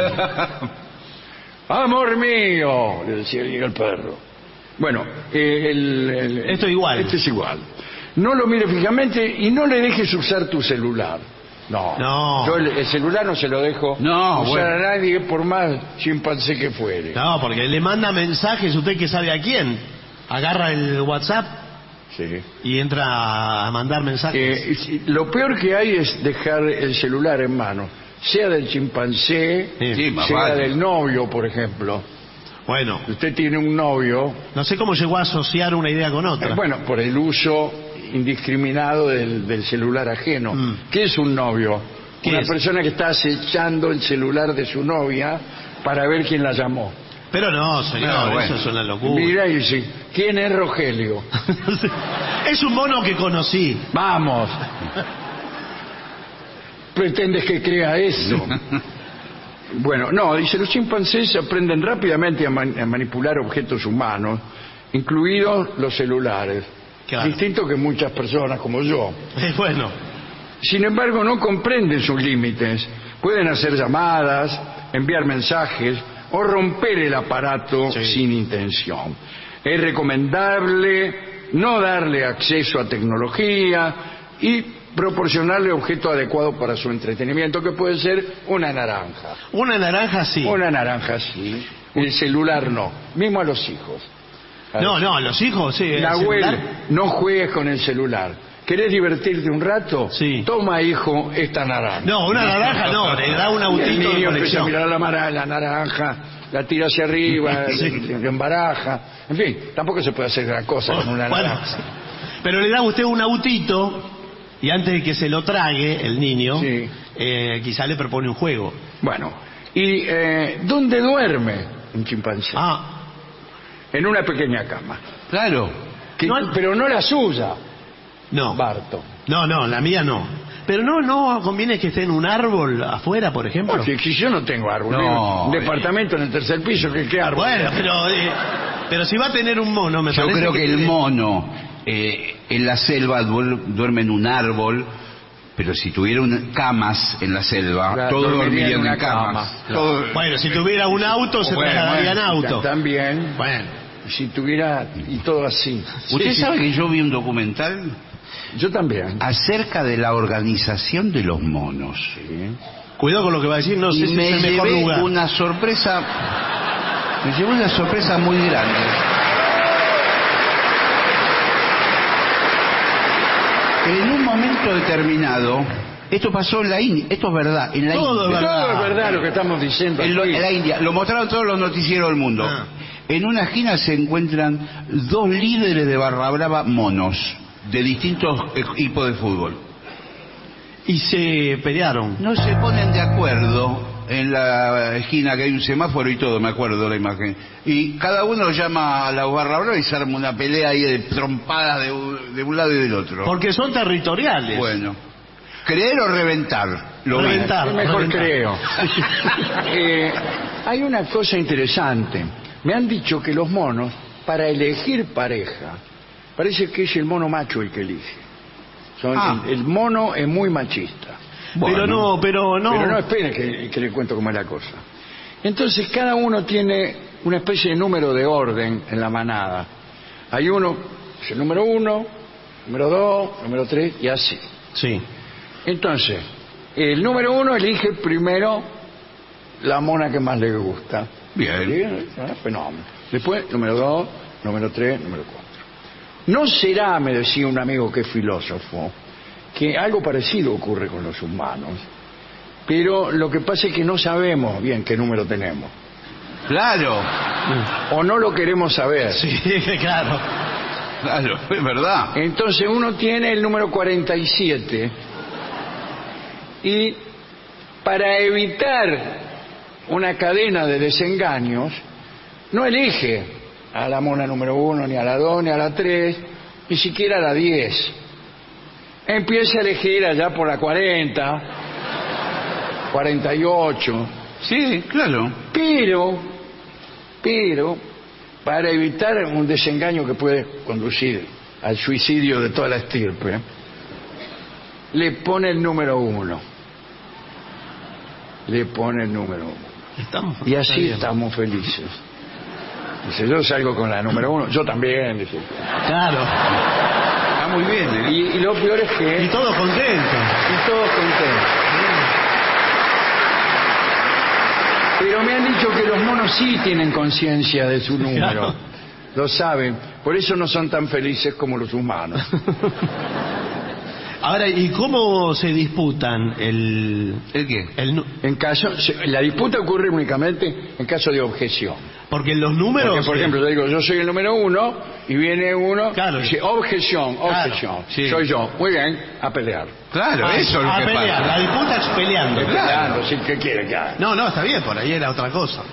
¡Amor mío! Le decía y el perro. Bueno, eh, el, el- Esto igual. Este es igual. No lo mire fijamente y no le dejes usar tu celular. No. No. Yo el, el celular no se lo dejo No, usar bueno. a nadie por más chimpancé que fuere. No, porque le manda mensajes, usted que sabe a quién. Agarra el WhatsApp Sí. y entra a mandar mensajes. Eh, y si- lo peor que hay es dejar el celular en mano, sea del chimpancé, Sí. Sí, más sea vale. del novio, por ejemplo. Bueno, Usted tiene un novio, no sé cómo llegó a asociar una idea con otra. eh, bueno, por el uso indiscriminado del, del celular ajeno. Mm. ¿Qué es un novio? ¿Qué Una es? persona que está acechando el celular de su novia para ver quién la llamó. Pero no, señor, No, bueno. eso es una locura. Mira y dice, ¿quién es Rogelio? Es un mono que conocí. Vamos. ¿Pretendes que crea eso? Bueno, no, dice, los chimpancés aprenden rápidamente a, man- a manipular objetos humanos, incluidos los celulares. Claro. Distinto que muchas personas como yo. Eh, bueno, Sin embargo, no comprenden sus límites. Pueden hacer llamadas, enviar mensajes o romper el aparato Sí. sin intención. Es recomendable no darle acceso a tecnología y proporcionarle objeto adecuado para su entretenimiento, que puede ser una naranja. una naranja sí. Una naranja sí, el celular no, mismo a los hijos. No, no, los hijos, sí. el Nahuel, celular. no juegues con el celular. ¿Querés divertirte un rato? Sí. Toma, hijo, esta naranja. No, una naranja no, le da un Y el autito de niño empieza a colección. mirar la, mara- la naranja, la tira hacia arriba, Sí. le, le embaraja. En fin, tampoco se puede hacer gran cosa con una Bueno, naranja. pero le da a usted un autito y antes de que se lo trague el niño, Sí. eh, quizá le propone un juego. Bueno, ¿y eh, dónde duerme un chimpancé? Ah, En una pequeña cama. Claro. Que- No hay- Pero no la suya, no. Barto. No, no, la mía no. Pero no, no conviene que esté en un árbol afuera, por ejemplo. Porque si yo no tengo árbol, No, tengo un eh. departamento en el tercer piso, ¿qué, qué árbol? Bueno, pero, eh, pero si va a tener un mono, me Yo parece creo que el tiene- mono eh, en la selva duer- duerme en un árbol, pero si tuviera una- camas en la selva, Claro, todos dormiría dormirían en en, una camas. cama, claro. Todos- Bueno, si tuviera un auto, se Bueno, trasladaría en bueno, auto. También, Bueno, si tuviera, y todo así. ¿Usted Sí, sí. sabe que yo vi un documental Yo también. acerca de la organización de los monos? Sí. cuidado con lo que va a decir, no y sé si me es el mejor llevé lugar. una sorpresa, me llevé una sorpresa muy grande. En un momento determinado, esto pasó en la India, esto es verdad, en la Todo India. es verdad. Todo es verdad lo que estamos diciendo. En, lo- aquí. en la India, lo mostraron todos los noticieros del mundo. Ah. En una esquina se encuentran dos líderes de barra brava monos, de distintos equipos de fútbol. Y se pelearon. No se ponen de acuerdo en la esquina, que hay un semáforo y todo, me acuerdo de la imagen. Y cada uno llama a la barra brava y se arma una pelea ahí de trompadas de, un- de un lado y del otro. Porque son territoriales. Bueno, creer o reventar. Lo mismo. Reventar. Yo mejor reventar. creo. Eh, hay una cosa interesante. Me han dicho que los monos, para elegir pareja, parece que es el mono macho el que elige. Son, Ah. el, el mono es muy machista. Bueno. Pero no, pero no. Pero no esperen que, que le cuento cómo es la cosa. Entonces cada uno tiene una especie de número de orden en la manada. Hay uno, es el número uno, número dos, número tres y así. Sí. Entonces, el número uno elige primero la mona que más le gusta. Bien. Bien, ah, fenómeno. Después, número dos, número tres, número cuatro. No será, me decía un amigo que es filósofo, que algo parecido ocurre con los humanos, pero lo que pasa es que no sabemos bien qué número tenemos, Claro, o no lo queremos saber. Sí, claro. claro, es verdad. Entonces uno tiene el número cuarenta y siete y para evitar una cadena de desengaños no elige a la mona número uno, ni a la dos, ni a la tres, ni siquiera a la diez. Empieza a elegir allá por la cuarenta, cuarenta y ocho, Sí, claro. pero, pero, para evitar un desengaño que puede conducir al suicidio de toda la estirpe, le pone el número uno. Le pone el número uno. Estamos, Y está así bien. estamos felices. Dice, yo salgo con la número uno, yo también. Dice. Claro. Está muy bien. ¿eh? Y, y lo peor es que... Y todos contentos. y todos contentos. Pero me han dicho que los monos sí tienen conciencia de su número. Claro. Lo saben. Por eso no son tan felices como los humanos. Ahora, ¿y cómo se disputan el... ¿El qué? el nu- En caso, se- la disputa ocurre únicamente en caso de objeción. porque los números... Porque, por ejemplo, yo digo, yo soy el número uno, y viene uno Claro. y dice, objeción, Claro, objeción. sí. Soy yo. Muy bien, a pelear. Claro, Ah, eso es lo a que pelear, la pasa. disputa es peleando. Peleando, sí, ¿qué quiere que haga? No, no, está bien, por ahí era otra cosa.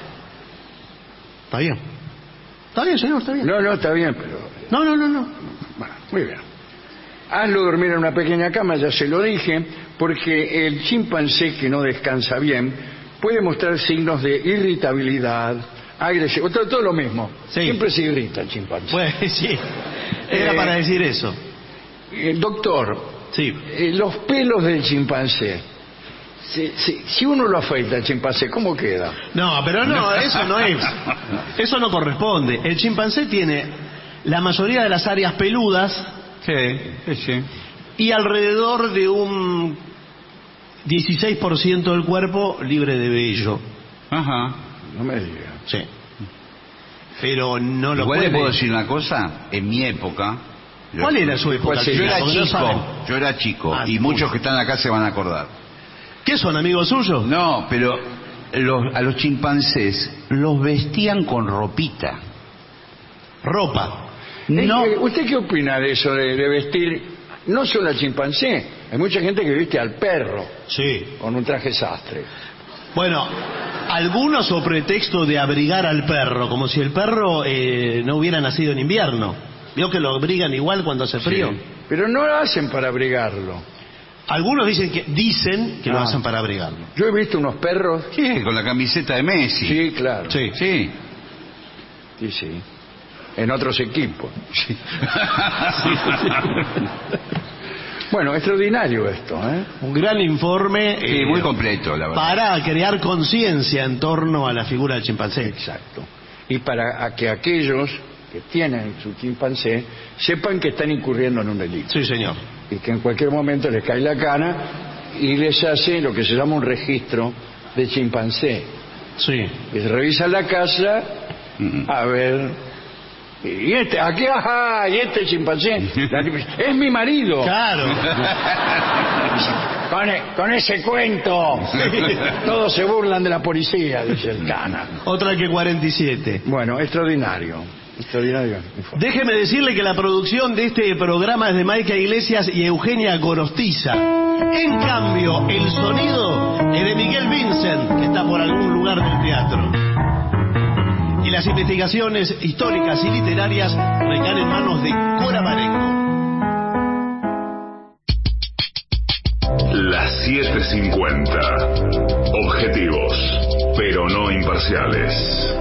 Está bien. Está bien, señor, está bien. No, no, está bien, pero... No, no, no, no. Bueno, muy bien. Hazlo dormir en una pequeña cama, ya se lo dije, porque el chimpancé que no descansa bien puede mostrar signos de irritabilidad, agresión, todo, todo lo mismo. Sí. Siempre se irrita el chimpancé. Pues sí, era Eh, para decir eso. Eh, doctor, Sí. eh, los pelos del chimpancé, si, si- si uno lo afeita el chimpancé, ¿cómo queda? No, pero no, eso no es. Eso no corresponde. El chimpancé tiene la mayoría de las áreas peludas Sí, sí, sí. y alrededor de un dieciséis por ciento del cuerpo libre de vello. Ajá. No me diga. Sí. Pero no lo Igual le puede. puedo decir una cosa, en mi época... ¿Cuál era su época? ¿Cuál sería? Yo era Porque no saben. chico, yo era chico, Ah, y sí. muchos que están acá se van a acordar. ¿Qué son, amigos suyos? No, pero los- a los chimpancés los vestían con ropita. Ropa. No, Eh, ¿Usted qué opina de eso, de, de vestir, no solo al chimpancé? Hay mucha gente que viste al perro Sí. con un traje sastre. Bueno, algunos sobre pretexto de abrigar al perro, como si el perro eh, no hubiera nacido en invierno. ¿Vio que lo abrigan igual cuando hace frío? Sí. Pero no lo hacen para abrigarlo. Algunos dicen que dicen que lo Ah. hacen para abrigarlo. Yo he visto unos perros... ¿qué? Con la camiseta de Messi. Sí, claro. Sí. Sí. Sí, sí. En otros equipos. Bueno, extraordinario esto, ¿eh? Un gran informe Sí, eh, muy completo, la verdad. para crear conciencia en torno a la figura del chimpancé. Exacto. Y para a que aquellos que tienen su chimpancé sepan que están incurriendo en un delito. Sí, señor. Y que en cualquier momento les cae la cana y les hace lo que se llama un registro de chimpancé. Sí. Y revisan la casa a ver... Y este, aquí, ajá, y este chimpancé, es mi marido. Claro. Con, e- con ese cuento, todos se burlan de la policía, dice el cana. Otra que cuarenta y siete. Bueno, extraordinario, extraordinario. Déjeme decirle que la producción de este programa es de Maica Iglesias y Eugenia Gorostiza. En cambio, el sonido es de Miguel Vincent, que está por algún lugar del teatro. Y las investigaciones históricas y literarias recaen en manos de Cora Marengo. Las siete cincuenta. Objetivos, pero no imparciales.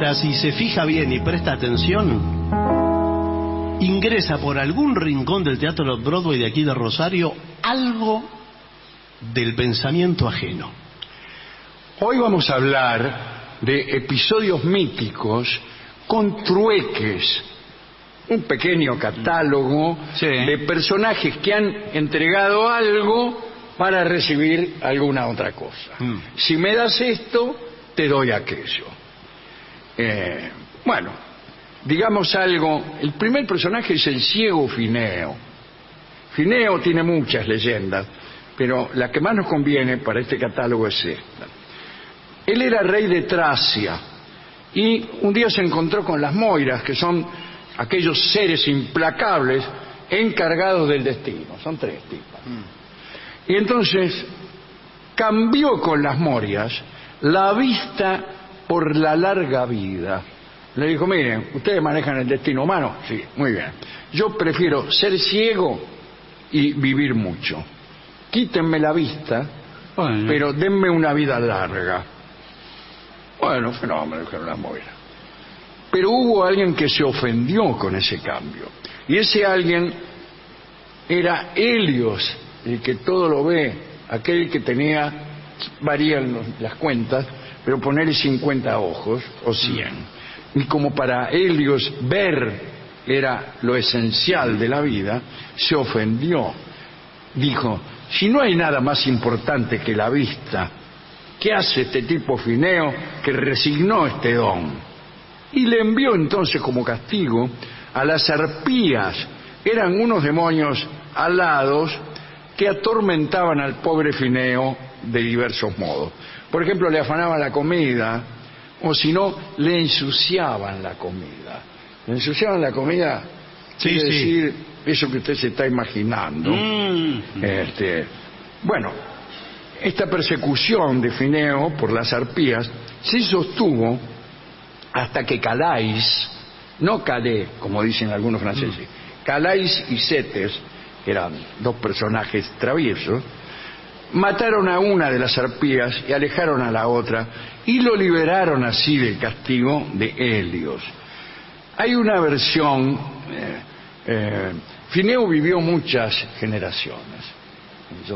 Ahora, si se fija bien y presta atención, ingresa por algún rincón del Teatro Broadway de aquí de Rosario algo del pensamiento ajeno. Hoy vamos a hablar de episodios míticos con trueques, un pequeño catálogo sí. de personajes que han entregado algo para recibir alguna otra cosa. Mm. Si me das esto, te doy aquello. Eh, bueno, digamos algo. El primer personaje es el ciego Fineo. Fineo tiene muchas leyendas, pero la que más nos conviene para este catálogo es esta. Él era rey de Tracia y un día se encontró con las Moiras, que son aquellos seres implacables encargados del destino. Son tres tipas. Mm. Y entonces cambió con las Moiras la vista por la larga vida. Le dijo, miren, ustedes manejan el destino humano. Sí, muy bien. Yo prefiero ser ciego y vivir mucho. Quítenme la vista, bueno, pero denme una vida larga. Bueno, fenómeno, dijeron las Moiras. Pero hubo alguien que se ofendió con ese cambio. Y ese alguien era Helios, el que todo lo ve, aquel que tenía, varían las cuentas, pero ponerle cincuenta ojos o cien. Y como para Helios ver era lo esencial de la vida, se ofendió. Dijo, si no hay nada más importante que la vista, ¿qué hace este tipo Fineo que resignó este don? Y le envió entonces como castigo a las arpías. Eran unos demonios alados que atormentaban al pobre Fineo de diversos modos. Por ejemplo, le afanaban la comida, o si no, le ensuciaban la comida. Le ensuciaban la comida, sí, quiere sí. decir eso que usted se está imaginando. Mm. Este, bueno, esta persecución de Fineo por las arpías se sostuvo hasta que Calais, no Calais, como dicen algunos franceses, mm. Calais y Cetes, que eran dos personajes traviesos, mataron a una de las arpías y alejaron a la otra y lo liberaron así del castigo de Helios. Hay una versión, eh, eh, Fineo vivió muchas generaciones. Yo,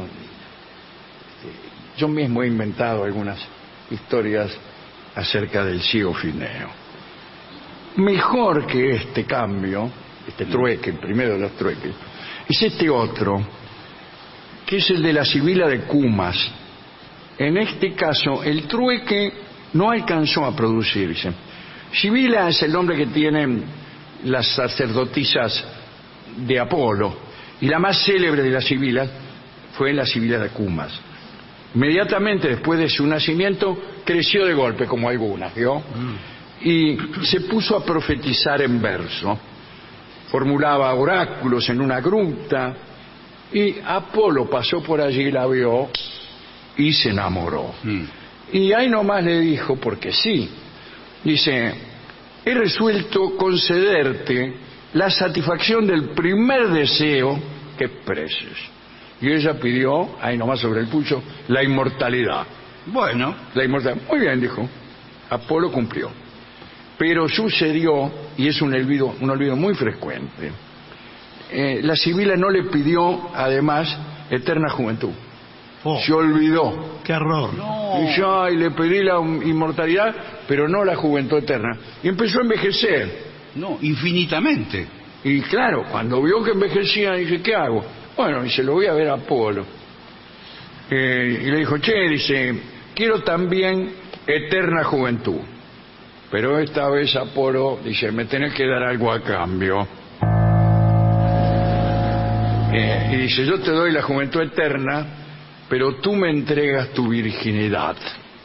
yo mismo he inventado algunas historias acerca del ciego Fineo. Mejor que este cambio, este trueque, el primero de los trueques, es este otro, que es el de la Sibila de Cumas. En este caso, el trueque no alcanzó a producirse. Sibila es el nombre que tienen las sacerdotisas de Apolo, y la más célebre de las sibilas fue la Sibila de Cumas. Inmediatamente después de su nacimiento, creció de golpe, como algunas, ¿vio? Mm. Y se puso a profetizar en verso. Formulaba oráculos en una gruta, y Apolo pasó por allí, la vio y se enamoró. Mm. Y ahí nomás le dijo, porque sí, dice, he resuelto concederte la satisfacción del primer deseo que expreses. Y ella pidió, ahí nomás sobre el pucho, la inmortalidad. Bueno. La inmortalidad. Muy bien, dijo. Apolo cumplió. Pero sucedió, y es un olvido, un olvido muy frecuente, eh, la Sibila no le pidió, además, eterna juventud. Oh, se olvidó. ¡Qué error! No. Y yo y le pedí la inmortalidad, pero no la juventud eterna. Y empezó a envejecer. No, infinitamente. Y claro, cuando vio que envejecía, dije, ¿qué hago? Bueno, y se lo voy a ver a Apolo. Eh, y le dijo, che, dice, quiero también eterna juventud. Pero esta vez Apolo dice, me tenés que dar algo a cambio. Eh, y dice, yo te doy la juventud eterna, pero tú me entregas tu virginidad.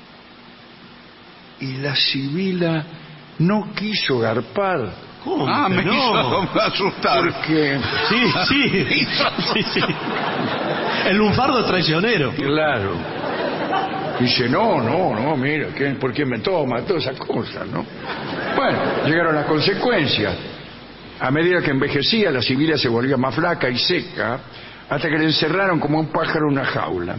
Y la Sibila no quiso garpar. ¿Cómo? Ah, me no. hizo asustar. Porque, Sí, sí. sí, sí. El lunfardo traicionero. claro, dice, no, no, no, mira, ¿qué- ¿por qué me toma? Todas esas cosas, ¿no? Bueno, llegaron las consecuencias. A medida que envejecía, la Sibila se volvía más flaca y seca, hasta que le encerraron como un pájaro en una jaula.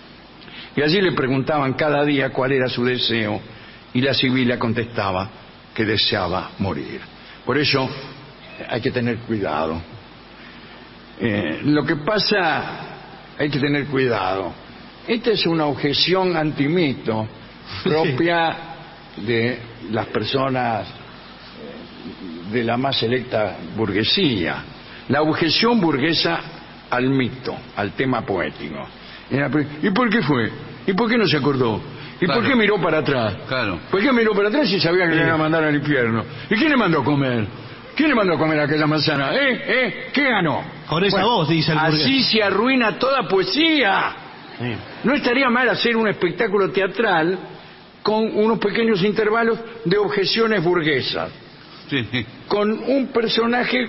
Y allí le preguntaban cada día cuál era su deseo, y la Sibila contestaba, que deseaba morir. Por eso hay que tener cuidado. Eh, lo que pasa, hay que tener cuidado. Esta es una objeción antimito propia de las personas de la más selecta burguesía. La objeción burguesa al mito, al tema poético. ¿Y por qué fue? ¿Y por qué no se acordó? ¿Y Claro. por qué miró para atrás? Claro. ¿Por qué miró para atrás si sabía que Sí. le iban a mandar al infierno? ¿Y quién le mandó a comer? ¿Quién le mandó a comer aquella manzana? ¿Eh? ¿Eh? ¿Qué ganó? Con esa voz, dice el burgués. Así se arruina toda poesía. Sí. No estaría mal hacer un espectáculo teatral con unos pequeños intervalos de objeciones burguesas, Sí. con un personaje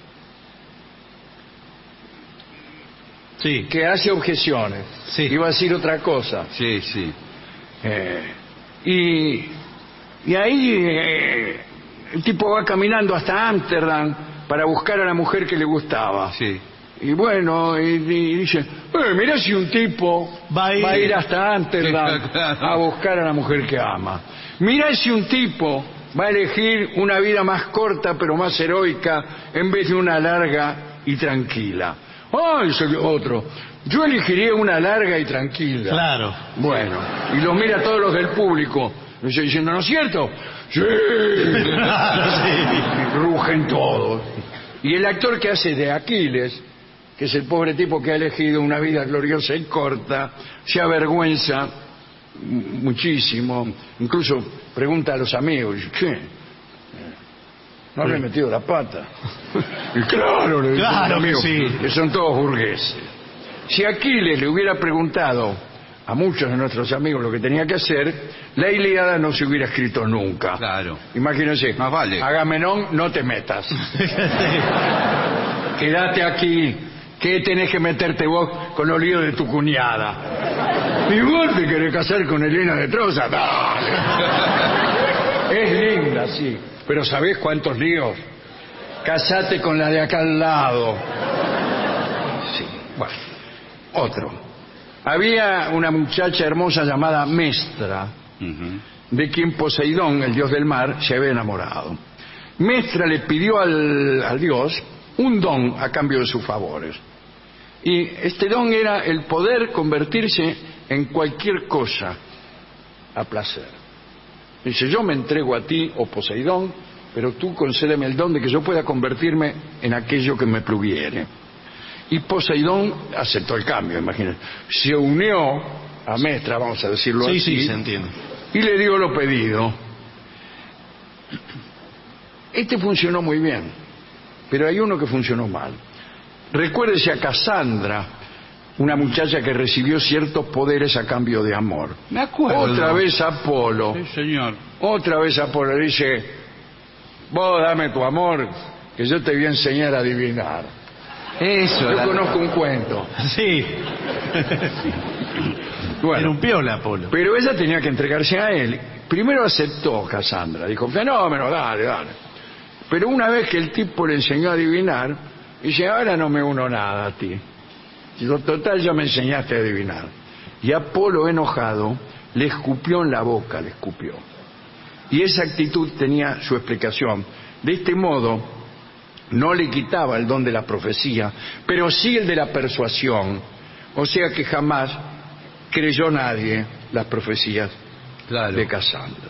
Sí. que hace objeciones. Sí. Iba a decir otra cosa. Sí, sí. Eh, y, y ahí eh, el tipo va caminando hasta Ámsterdam para buscar a la mujer que le gustaba. Sí. Y bueno, y, y dice, eh, mirá si un tipo Va a ir- hasta Ámsterdam Sí, claro. a buscar a la mujer que ama. Mirá si un tipo va a elegir una vida más corta pero más heroica en vez de una larga y tranquila. ¡Ah! Dice el otro, yo elegiría una larga y tranquila. Claro. Bueno, y los mira a todos los del público, y dice, diciendo, ¿no es cierto? ¡Sí! Claro, sí. Rugen todos. Y el actor que hace de Aquiles, que es el pobre tipo que ha elegido una vida gloriosa y corta, se avergüenza m- muchísimo, incluso pregunta a los amigos, dice, ¿qué? ¿No habré metido la pata? Y claro, le dicen Claro los que amigos, sí. que son todos burgueses. Si Aquiles le hubiera preguntado a muchos de nuestros amigos lo que tenía que hacer, la Ilíada no se hubiera escrito nunca. Claro. Imagínense, Más vale. Agamenón, no te metas. Quédate aquí. ¿Qué tenés que meterte vos con los líos de tu cuñada? Y vos te querés casar con Helena de Troya. Dale. Es linda, sí. Pero ¿sabés cuántos líos? Casate con la de acá al lado. Sí, bueno. Otro. Había una muchacha hermosa llamada Mestra, Ujú. de quien Poseidón, el dios del mar, se había enamorado. Mestra le pidió al, al dios un don a cambio de sus favores. Y este don era el poder convertirse en cualquier cosa a placer. Dice, yo me entrego a ti, oh Poseidón, pero tú concédeme el don de que yo pueda convertirme en aquello que me pluviere. Y Poseidón aceptó el cambio, imagínense. Se unió a Mestra, vamos a decirlo Sí, así, sí, se entiende. y le dio lo pedido. Este funcionó muy bien, pero hay uno que funcionó mal. Recuérdese a Casandra, una muchacha que recibió ciertos poderes a cambio de amor. Me acuerdo. Otra vez Apolo, Sí, señor. otra vez Apolo le dice, vos dame tu amor, que yo te voy a enseñar a adivinar. Eso. Yo la- conozco un cuento. Sí. Bueno, Era un piola, Apolo. pero ella tenía que entregarse a él. Primero aceptó Casandra, dijo, fenómeno, dale, dale. Pero una vez que el tipo le enseñó a adivinar, dice, ahora no me uno nada a ti. Digo, total, ya me enseñaste a adivinar. Y Apolo, enojado, le escupió en la boca, le escupió. Y esa actitud tenía su explicación. De este modo, no le quitaba el don de la profecía, pero sí el de la persuasión. O sea que jamás creyó nadie las profecías Claro. de Casandra.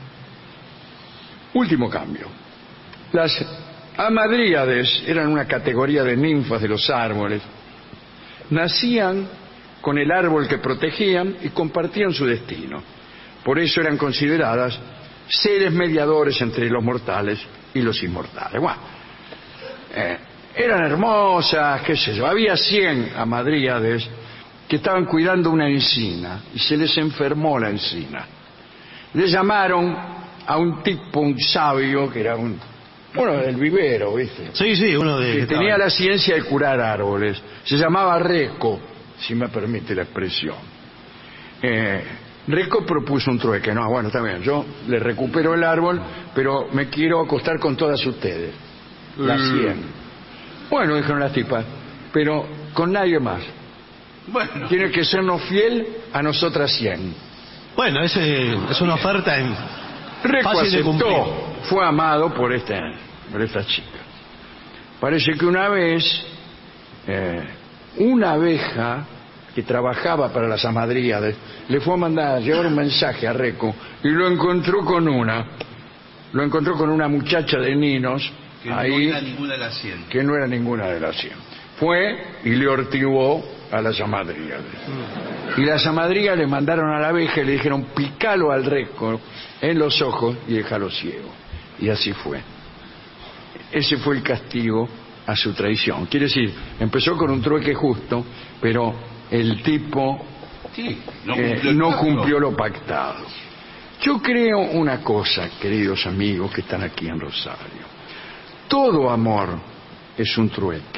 Último cambio. Las hamadríades eran una categoría de ninfas de los árboles. Nacían con el árbol que protegían y compartían su destino. Por eso eran consideradas seres mediadores entre los mortales y los inmortales. Bueno, eh, eran hermosas, qué sé yo. Había cien hamadríades que estaban cuidando una encina y se les enfermó la encina. Le llamaron a un tipo, un sabio, que era un, bueno, del vivero, ¿viste? Sí, sí, uno de... Que tenía la ciencia de curar árboles. Se llamaba Reco, si me permite la expresión. Eh, Reco propuso un trueque. No, bueno, está bien, yo le recupero el árbol, pero me quiero acostar con todas ustedes. Las cien. Bueno, dijeron las tipas, pero con nadie más. Bueno. Tiene que sernos fiel a nosotras cien. Bueno, ese es una oferta en... Reco Fácil de cumplir. aceptó. fue amado por esta, por esta chica. Parece que una vez eh, una abeja que trabajaba para las amadríades le fue a mandar a llevar un mensaje a Reco y lo encontró con una lo encontró con una muchacha de Ninos que ahí, no era ninguna de las cien. que no era ninguna de las cien. Fue y le ortigó a las amadríades. Y las amadrías le mandaron a la abeja y le dijeron: picalo al Reco en los ojos y déjalo ciego. Y así fue. Ese fue el castigo a su traición. Quiere decir, empezó con un trueque justo, pero el tipo sí, no, eh, cumplió no pacto. cumplió lo pactado. Yo creo una cosa, queridos amigos que están aquí en Rosario. Todo amor es un trueque.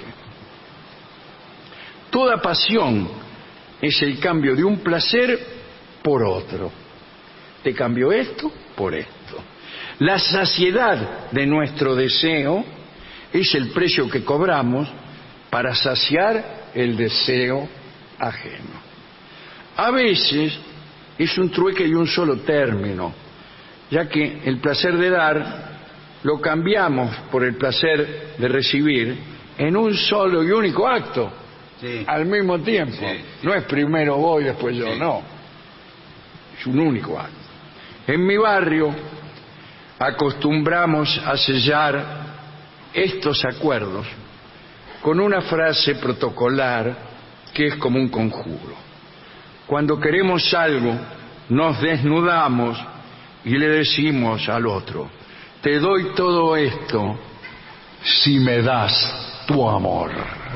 Toda pasión es el cambio de un placer por otro. Te cambio esto por esto. La saciedad de nuestro deseo es el precio que cobramos para saciar el deseo ajeno. A veces es un trueque de un solo término, ya que el placer de dar lo cambiamos por el placer de recibir en un solo y único acto, Sí. al mismo tiempo. Sí. No es primero voy, después yo, Sí. no. Es un único acto. En mi barrio acostumbramos a sellar estos acuerdos con una frase protocolar que es como un conjuro. Cuando queremos algo, nos desnudamos y le decimos al otro: te doy todo esto si me das tu amor.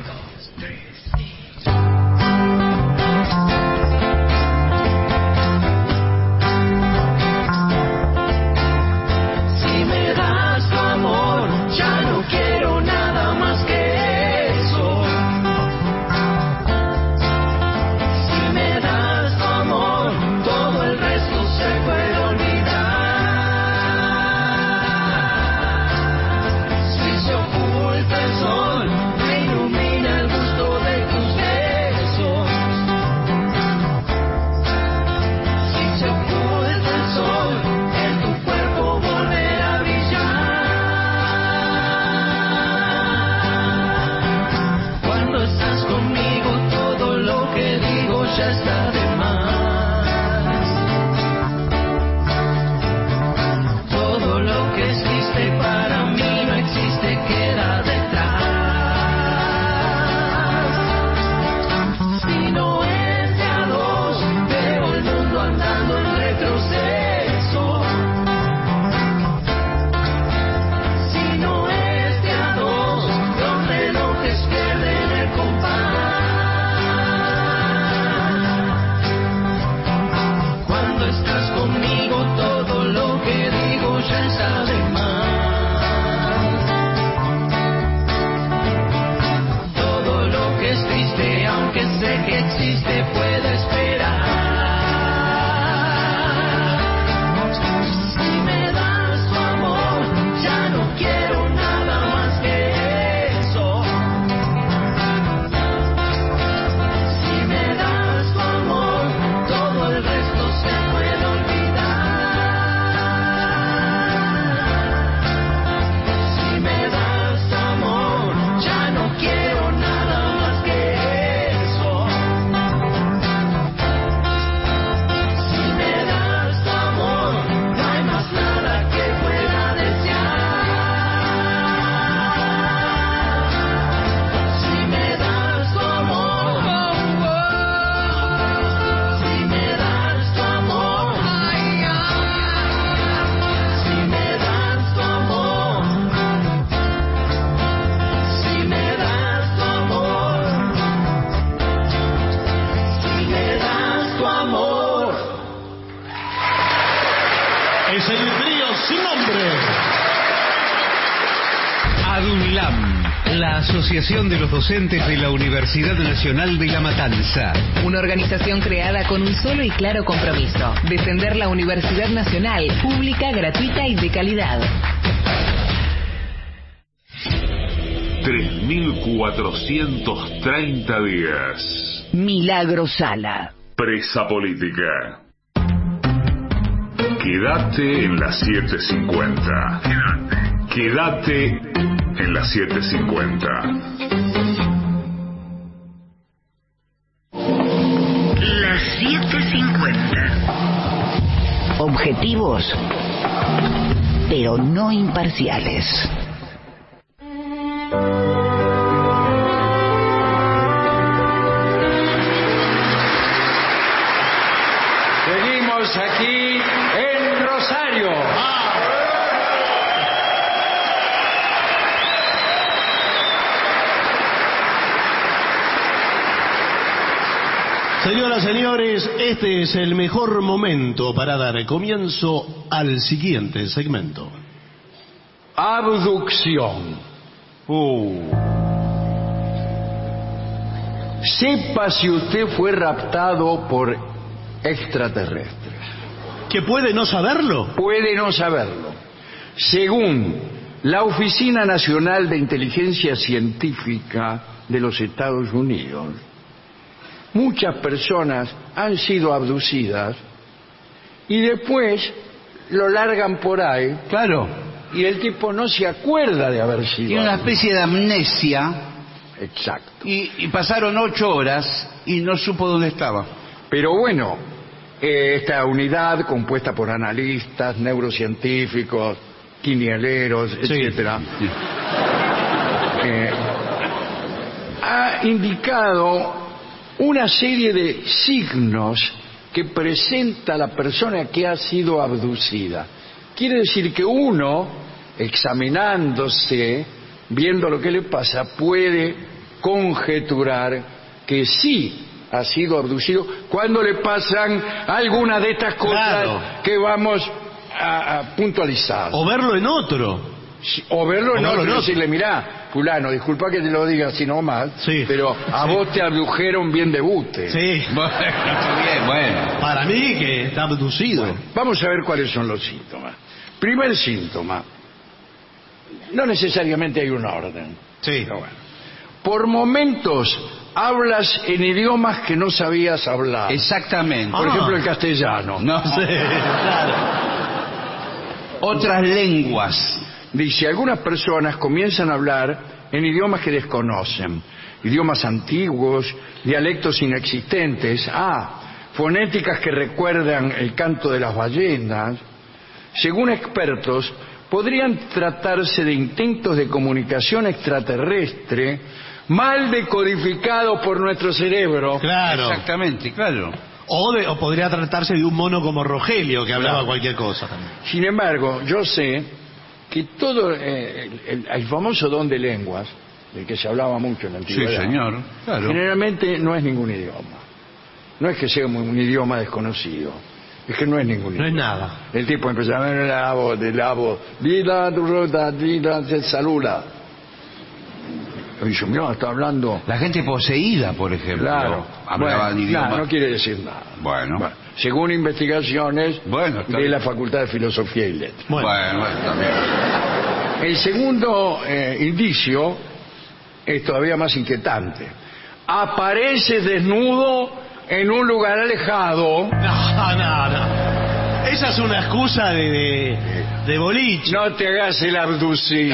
Si me das tu amor, ya no quiero nada más que eso. Si me das tu amor, todo el resto se puede olvidar. Si se oculta el sol, me ilumina el gusto de tus besos. Si se oculta el sol, en tu cuerpo volverá a brillar. Cuando estás conmigo, todo lo que digo ya está de más. Todo lo que existe para mí no existe, queda detrás. Si no es de a dos, veo el mundo andando en retroceso. Si no es de a dos, los relojes pierden el compás. Cuando estás conmigo, todo lo que digo ya está de más. Todo lo que es triste, aunque sé que existe, puede esperar. Si me das tu amor, ya no quiero nada más que eso. Si me das tu amor, todo el resto se puede olvidar. Si me das tu amor, ya no quiero nada más que eso. Si me das tu amor, no hay más nada que pueda desear. Si me das tu amor, si me das tu amor, si me das tu amor, si me das tu amor, si me das tu amor. Es el trío sin nombre. ADUNLAM, la Asociación de los Docentes de la Universidad Nacional de La Matanza. Una organización creada con un solo y claro compromiso: defender la Universidad Nacional, pública, gratuita y de calidad. tres mil cuatrocientos treinta días. Milagro Sala. Presa política. Quédate en las siete cincuenta. Quédate en las siete cincuenta. Las siete cincuenta. Objetivos, pero no imparciales. Seguimos aquí en Rosario. Señoras, señores, este es el mejor momento para dar comienzo al siguiente segmento. Abducción. Uh. Sepa si usted fue raptado por extraterrestres. ¿Que puede no saberlo? Puede no saberlo. Según la Oficina Nacional de Inteligencia Científica de los Estados Unidos, muchas personas han sido abducidas y después lo largan por ahí. Claro. Y el tipo no se acuerda de haber sido. Tiene una especie de amnesia. Exacto. Y, y pasaron ocho horas y no supo dónde estaba. Pero bueno, eh, esta unidad compuesta por analistas, neurocientíficos, quinieleros, Sí. etcétera, eh, ha indicado una serie de signos que presenta la persona que ha sido abducida. Quiere decir que uno, examinándose, viendo lo que le pasa, puede conjeturar que sí ha sido abducido cuando le pasan alguna de estas cosas Claro. que vamos a, a puntualizar. O verlo en otro. Sí, o verlo en O verlo otro en y otro. decirle, mirá, fulano, disculpa que te lo diga así nomás, Sí. pero a Sí. vos te abdujeron bien de bute. Sí. Bueno, bien, bueno. Para mí que está abducido. Vamos a ver cuáles son los síntomas. Primer síntoma. No necesariamente hay un orden. Sí. Pero bueno. Por momentos hablas en idiomas que no sabías hablar. Exactamente. Por Ah. ejemplo, el castellano. No. Sí, claro. Otras lenguas. Dice, algunas personas comienzan a hablar en idiomas que desconocen. Idiomas antiguos, dialectos inexistentes. Ah, fonéticas que recuerdan el canto de las ballenas. Según expertos, podrían tratarse de intentos de comunicación extraterrestre mal decodificados por nuestro cerebro. Claro. Exactamente, claro. O, de- o podría tratarse de un mono como Rogelio, que hablaba Claro. cualquier cosa también. Sin embargo, yo sé que todo eh, el, el- el famoso don de lenguas, del que se hablaba mucho en la Sí, antigüedad, señor. Claro. generalmente no es ningún idioma. No es que sea un, un idioma desconocido, es que no es ningún No es idioma. nada. El tipo empezaba a ver la voz, de la voz, dila, dila, dila, se saluda. Y dice, mira, está hablando. La gente poseída, por ejemplo, Claro. hablaba Bueno, en idioma. no, no quiere decir nada. Bueno. según investigaciones Bueno, está de bien. la Facultad de Filosofía y Letras. Bueno. Bueno, bueno, también. El segundo eh, indicio es todavía más inquietante. Apareces desnudo en un lugar alejado. No, no, no. Esa es una excusa de, de, de boliche. No te hagas el abducido.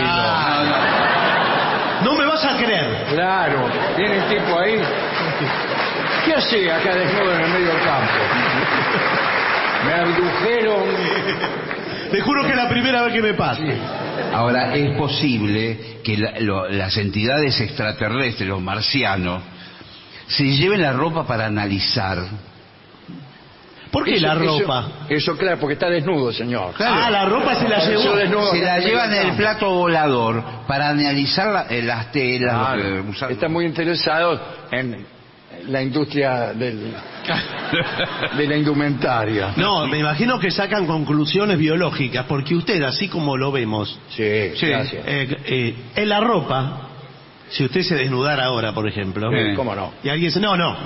Ah, no me vas a creer. Claro, viene el tipo ahí. ¿Qué hace acá desnudo en el medio del campo? Me abdujeron. Te juro que es la primera vez que me pasa. Ahora, es posible que la- lo- las entidades extraterrestres, los marcianos, se lleven la ropa para analizar. ¿Por qué Eso- la eso- ropa? Eso, claro, porque está desnudo, señor. Ah, la ropa se la Eso llevó. desnudo Se acá la en medio llevan del en el campo. plato volador para analizar la- eh, las telas. Claro, lo que usan. están muy interesados en la industria del, de la indumentaria. No, me imagino que sacan conclusiones biológicas, porque usted, así como lo vemos, Sí, Sí. gracias. eh, eh, en la ropa, si usted se desnudara ahora, por ejemplo, Sí. ¿Cómo no? y alguien dice, no, no,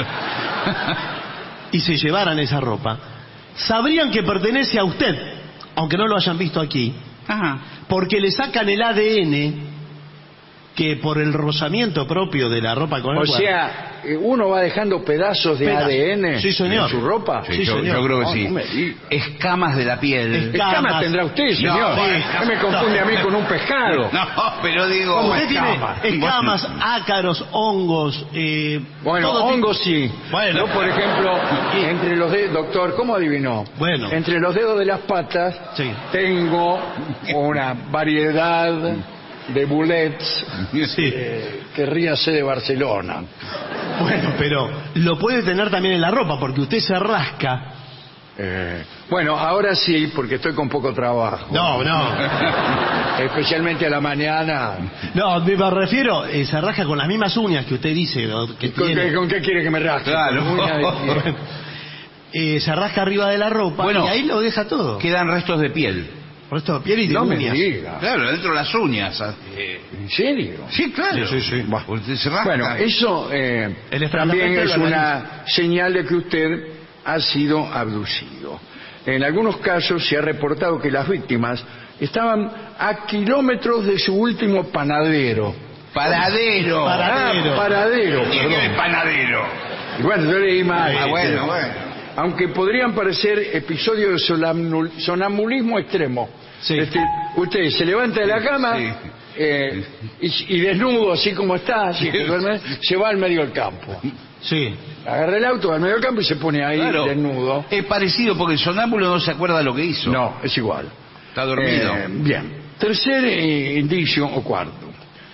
y se llevaran esa ropa, sabrían que pertenece a usted, aunque no lo hayan visto aquí, Ajá. porque le sacan el A D N que por el rozamiento propio de la ropa con el O cuerpo. sea, eh, uno va dejando pedazos de Pedazos. A D N Sí, señor. en su ropa. Sí, Sí, yo, señor. yo creo que No, sí. no me diga. Escamas de la piel. Escamas. Escamas tendrá usted, señor. No, ¿Qué sí. me confunde a mí con un pescado? No, pero digo... ¿Cómo Usted tiene escamas? escamas, ácaros, hongos. Eh, Bueno, todo tipo- hongos sí. Bueno. Yo, por ejemplo, entre los dedos, doctor, ¿cómo adivinó? Bueno. Entre los dedos de las patas Sí. tengo una variedad de bullets, Sí. eh, querríase de Barcelona. Bueno, pero lo puede tener también en la ropa, porque usted se rasca. Eh, bueno, ahora sí, porque estoy con poco trabajo. No, no. Especialmente a la mañana. No, me refiero, eh, se rasca con las mismas uñas que usted dice ¿no? que ¿Con tiene. qué, con qué quiere que me rasque? Claro. ¿Con uña de quién? Eh, se rasca arriba de la ropa Bueno, y ahí lo deja todo. Quedan restos de piel. Resto de piel y de No me uñas. diga. Claro, dentro de las uñas. eh, ¿En serio? Sí, claro. Sí, sí, sí. Bueno, usted se rasca. Bueno, eso eh, El también estrangulamiento es de la una señal de que usted ha sido abducido. En algunos casos se ha reportado que las víctimas estaban a kilómetros de su último panadero. Paradero. Paradero. Ah, paradero, ¿Y qué es perdón. panadero? Y bueno, yo leí mal. Ah, bueno, bueno. Aunque podrían parecer episodios de sonamnul- sonambulismo extremo. Sí. Es decir, usted se levanta de la cama Sí. eh, y, y desnudo, así como está, así que duerme, se va al medio del campo. Sí. Agarra el auto, va al medio del campo y se pone ahí Claro. desnudo. Es parecido porque el sonámbulo no se acuerda lo que hizo. No, es igual. Está dormido. Eh, bien. Tercer eh, indicio o cuarto.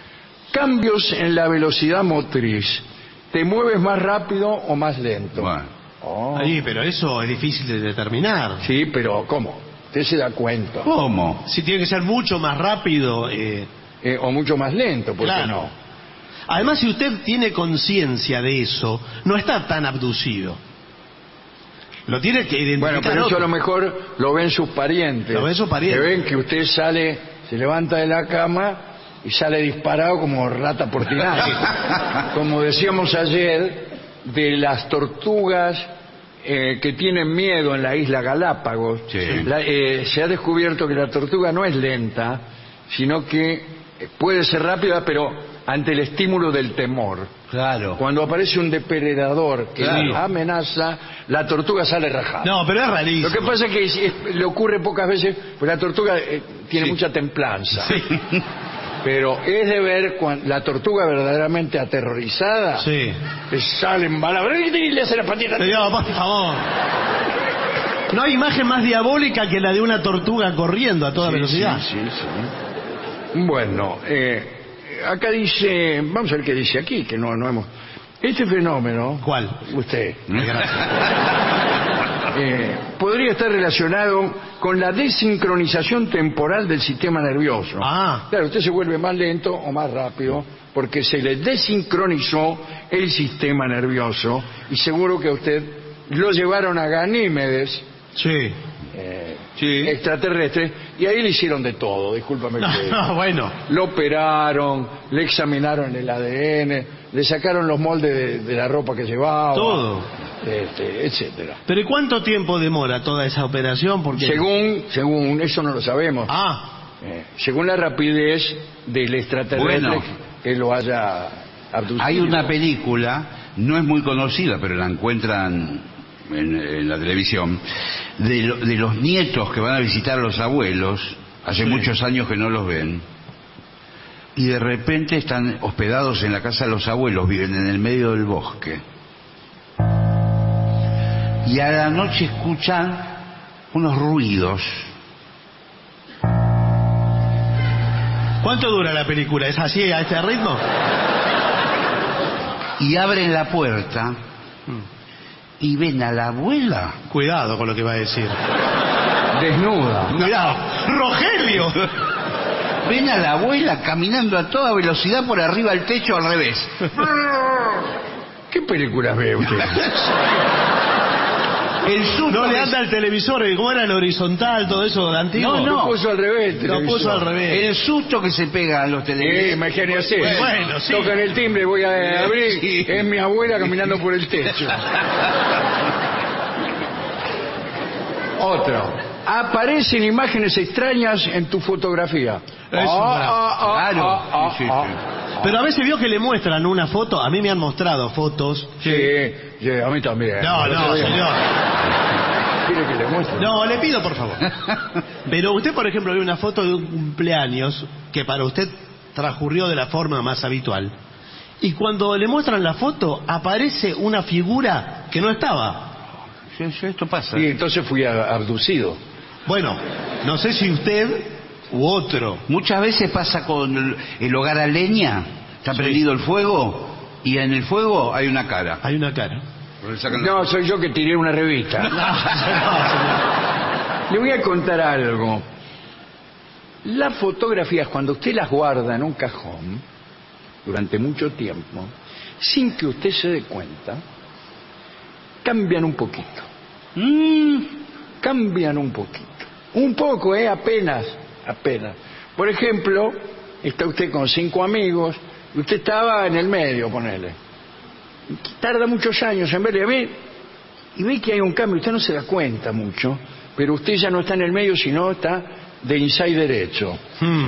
Cambios en la velocidad motriz. ¿Te mueves más rápido o más lento? Bueno. Oh. Ahí, pero eso es difícil de determinar. Sí, pero ¿cómo? Usted se da cuenta. ¿Cómo? Si tiene que ser mucho más rápido. eh, Eh, o mucho más lento, ¿por qué Claro. no? Además, si usted tiene conciencia de eso, no está tan abducido. Lo tiene que identificar. Bueno, pero eso otro. a lo mejor lo ven sus parientes. Lo ven sus parientes. Que ven que usted sale, se levanta de la cama y sale disparado como rata por tirar. Como decíamos ayer, de las tortugas eh, que tienen miedo en la isla Galápagos, Sí. la- eh, se ha descubierto que la tortuga no es lenta, sino que eh, puede ser rápida, pero ante el estímulo del temor. Claro. Cuando aparece un depredador que Claro. la amenaza, la tortuga sale rajada. No, pero es rarísimo. Lo que pasa es que es- es- le ocurre pocas veces, pues la tortuga eh, tiene Sí. mucha templanza. Pero es de ver cuando la tortuga verdaderamente aterrorizada, Sí. le salen balas y le hace la patita. Señor, por favor. No hay imagen más diabólica que la de una tortuga corriendo a toda Sí, velocidad. sí, sí, sí. Bueno, eh, acá dice, vamos a ver qué dice aquí, que no, no hemos... Este fenómeno... ¿Cuál? Usted. Gracias. Eh, podría estar relacionado con la desincronización temporal del sistema nervioso. Ah. Claro, usted se vuelve más lento o más rápido porque se le desincronizó el sistema nervioso y seguro que a usted lo llevaron a Ganímedes, Sí. eh, Sí. extraterrestre, y ahí le hicieron de todo, discúlpame. No, que- no, bueno. Lo operaron, le examinaron el A D N, le sacaron los moldes de, de la ropa que llevaba. Todo. Este, etcétera. Pero ¿y cuánto tiempo demora toda esa operación? Porque... Según, según, eso no lo sabemos. Ah, Eh, según la rapidez del extraterrestre Bueno. que lo haya abducido. Hay una película, no es muy conocida, pero la encuentran en, en la televisión, de, lo- de los nietos que van a visitar a los abuelos, hace Sí. muchos años que no los ven, y de repente están hospedados en la casa de los abuelos, viven en el medio del bosque. Y a la noche escuchan unos ruidos. ¿cuánto dura la película? ¿Es así, a este ritmo? Y abren la puerta y ven a la abuela. Cuidado con lo que va a decir. Desnuda. Cuidado. ¡Rogelio! Ven a la abuela caminando a toda velocidad por arriba del techo al revés. ¿Qué películas ve usted? El susto No le que- anda el televisor, ¿cómo era el horizontal, todo eso de antiguo? No, Lo puso al revés. el Lo televisor. puso al revés. El susto que se pega a los Eh, televisores. imagínese. Bueno, sí. Tocan el timbre, voy a abrir. Sí. Es mi abuela caminando por el techo. Otro. Aparecen imágenes extrañas en tu fotografía. Eso, Ah, ah, ah, claro. ah, ah, Sí, sí, ah. sí. Pero a veces vio que le muestran una foto, a mí me han mostrado fotos. Sí, sí, a mí también. No, no, señor. ¿Quiere que le muestre? No, le pido por favor. Pero usted, por ejemplo, ve una foto de un cumpleaños que para usted transcurrió de la forma más habitual. Y cuando le muestran la foto, aparece una figura que no estaba. Sí, sí, esto pasa. Y entonces fui a- abducido. Bueno, no sé si usted u otro. Muchas veces pasa con el, el hogar a leña, está Sí. prendido el fuego y en el fuego hay una cara. Hay una cara. Le sacan la- No, soy yo que tiré una revista. No, señor. Le voy a contar algo. Las fotografías, cuando usted las guarda en un cajón durante mucho tiempo, sin que usted se dé cuenta, cambian un poquito. Mm, Cambian un poquito. Un poco, ¿eh? Apenas, apenas. Por ejemplo, está usted con cinco amigos y usted estaba en el medio, ponele. Tarda muchos años en verle a ver y ve que hay un cambio. Usted no se da cuenta mucho, pero usted ya no está en el medio, sino está de inside derecho. Hmm.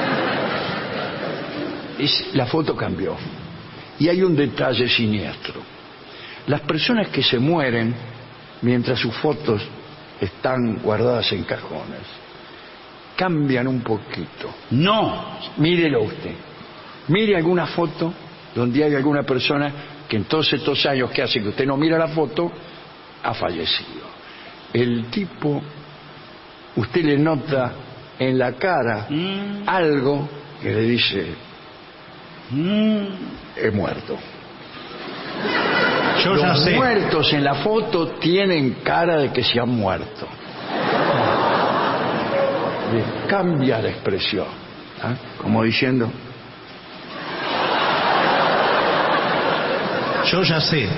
Es- la foto cambió. Y hay un detalle siniestro. Las personas que se mueren mientras sus fotos están guardadas en cajones cambian un poquito. no. Mírelo usted. Mire alguna foto donde hay alguna persona que en todos estos años que hace que usted no mira la foto ha fallecido. El tipo, usted le nota en la cara Mm, algo que le dice, mm. he muerto. Yo ya Los sé. muertos en la foto tienen cara de que se han muerto. Le cambia la expresión, ¿ah? Como diciendo, Yo ya sé.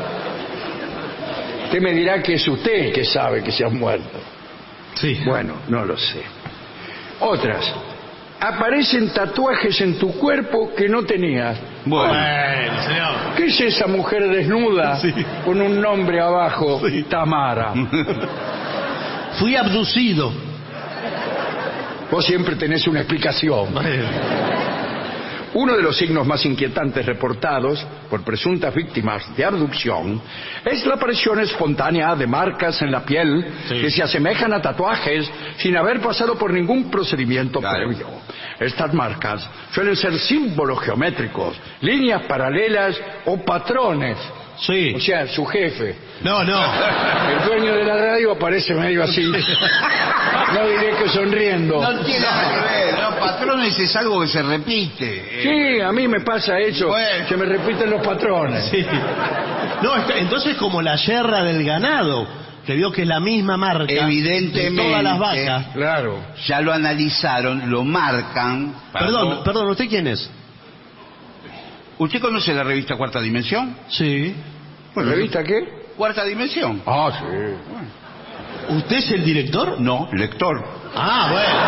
usted me dirá que es usted el que sabe que se han muerto. Sí. Bueno, no lo sé. Otras, aparecen tatuajes en tu cuerpo que no tenías. Bueno, Bueno, señor. ¿Qué es esa mujer desnuda Sí. con un nombre abajo? Sí. Tamara. Fui abducido. Vos siempre tenés una explicación. Uno de los signos más inquietantes reportados por presuntas víctimas de abducción es la aparición espontánea de marcas en la piel Sí. que se asemejan a tatuajes sin haber pasado por ningún procedimiento Claro. previo. Estas marcas suelen ser símbolos geométricos, líneas paralelas o patrones. Sí. O sea, su jefe, No, no. el dueño de la radio, aparece medio así. No diré que sonriendo. no tiene nada que ver. Los patrones es algo que se repite. Sí, a mí me pasa eso. Bueno. Se me repiten los patrones. Sí. No, es que- entonces como la yerra del ganado, que vio que es la misma marca Evidentemente. de todas las vacas. Claro. Ya lo analizaron, lo marcan. Perdón, Perdón. perdón, ¿usted quién es? ¿Usted conoce la revista Cuarta Dimensión? Sí. ¿Revista qué? Cuarta Dimensión. Ah, sí. ¿Usted es el director? No, lector. Ah,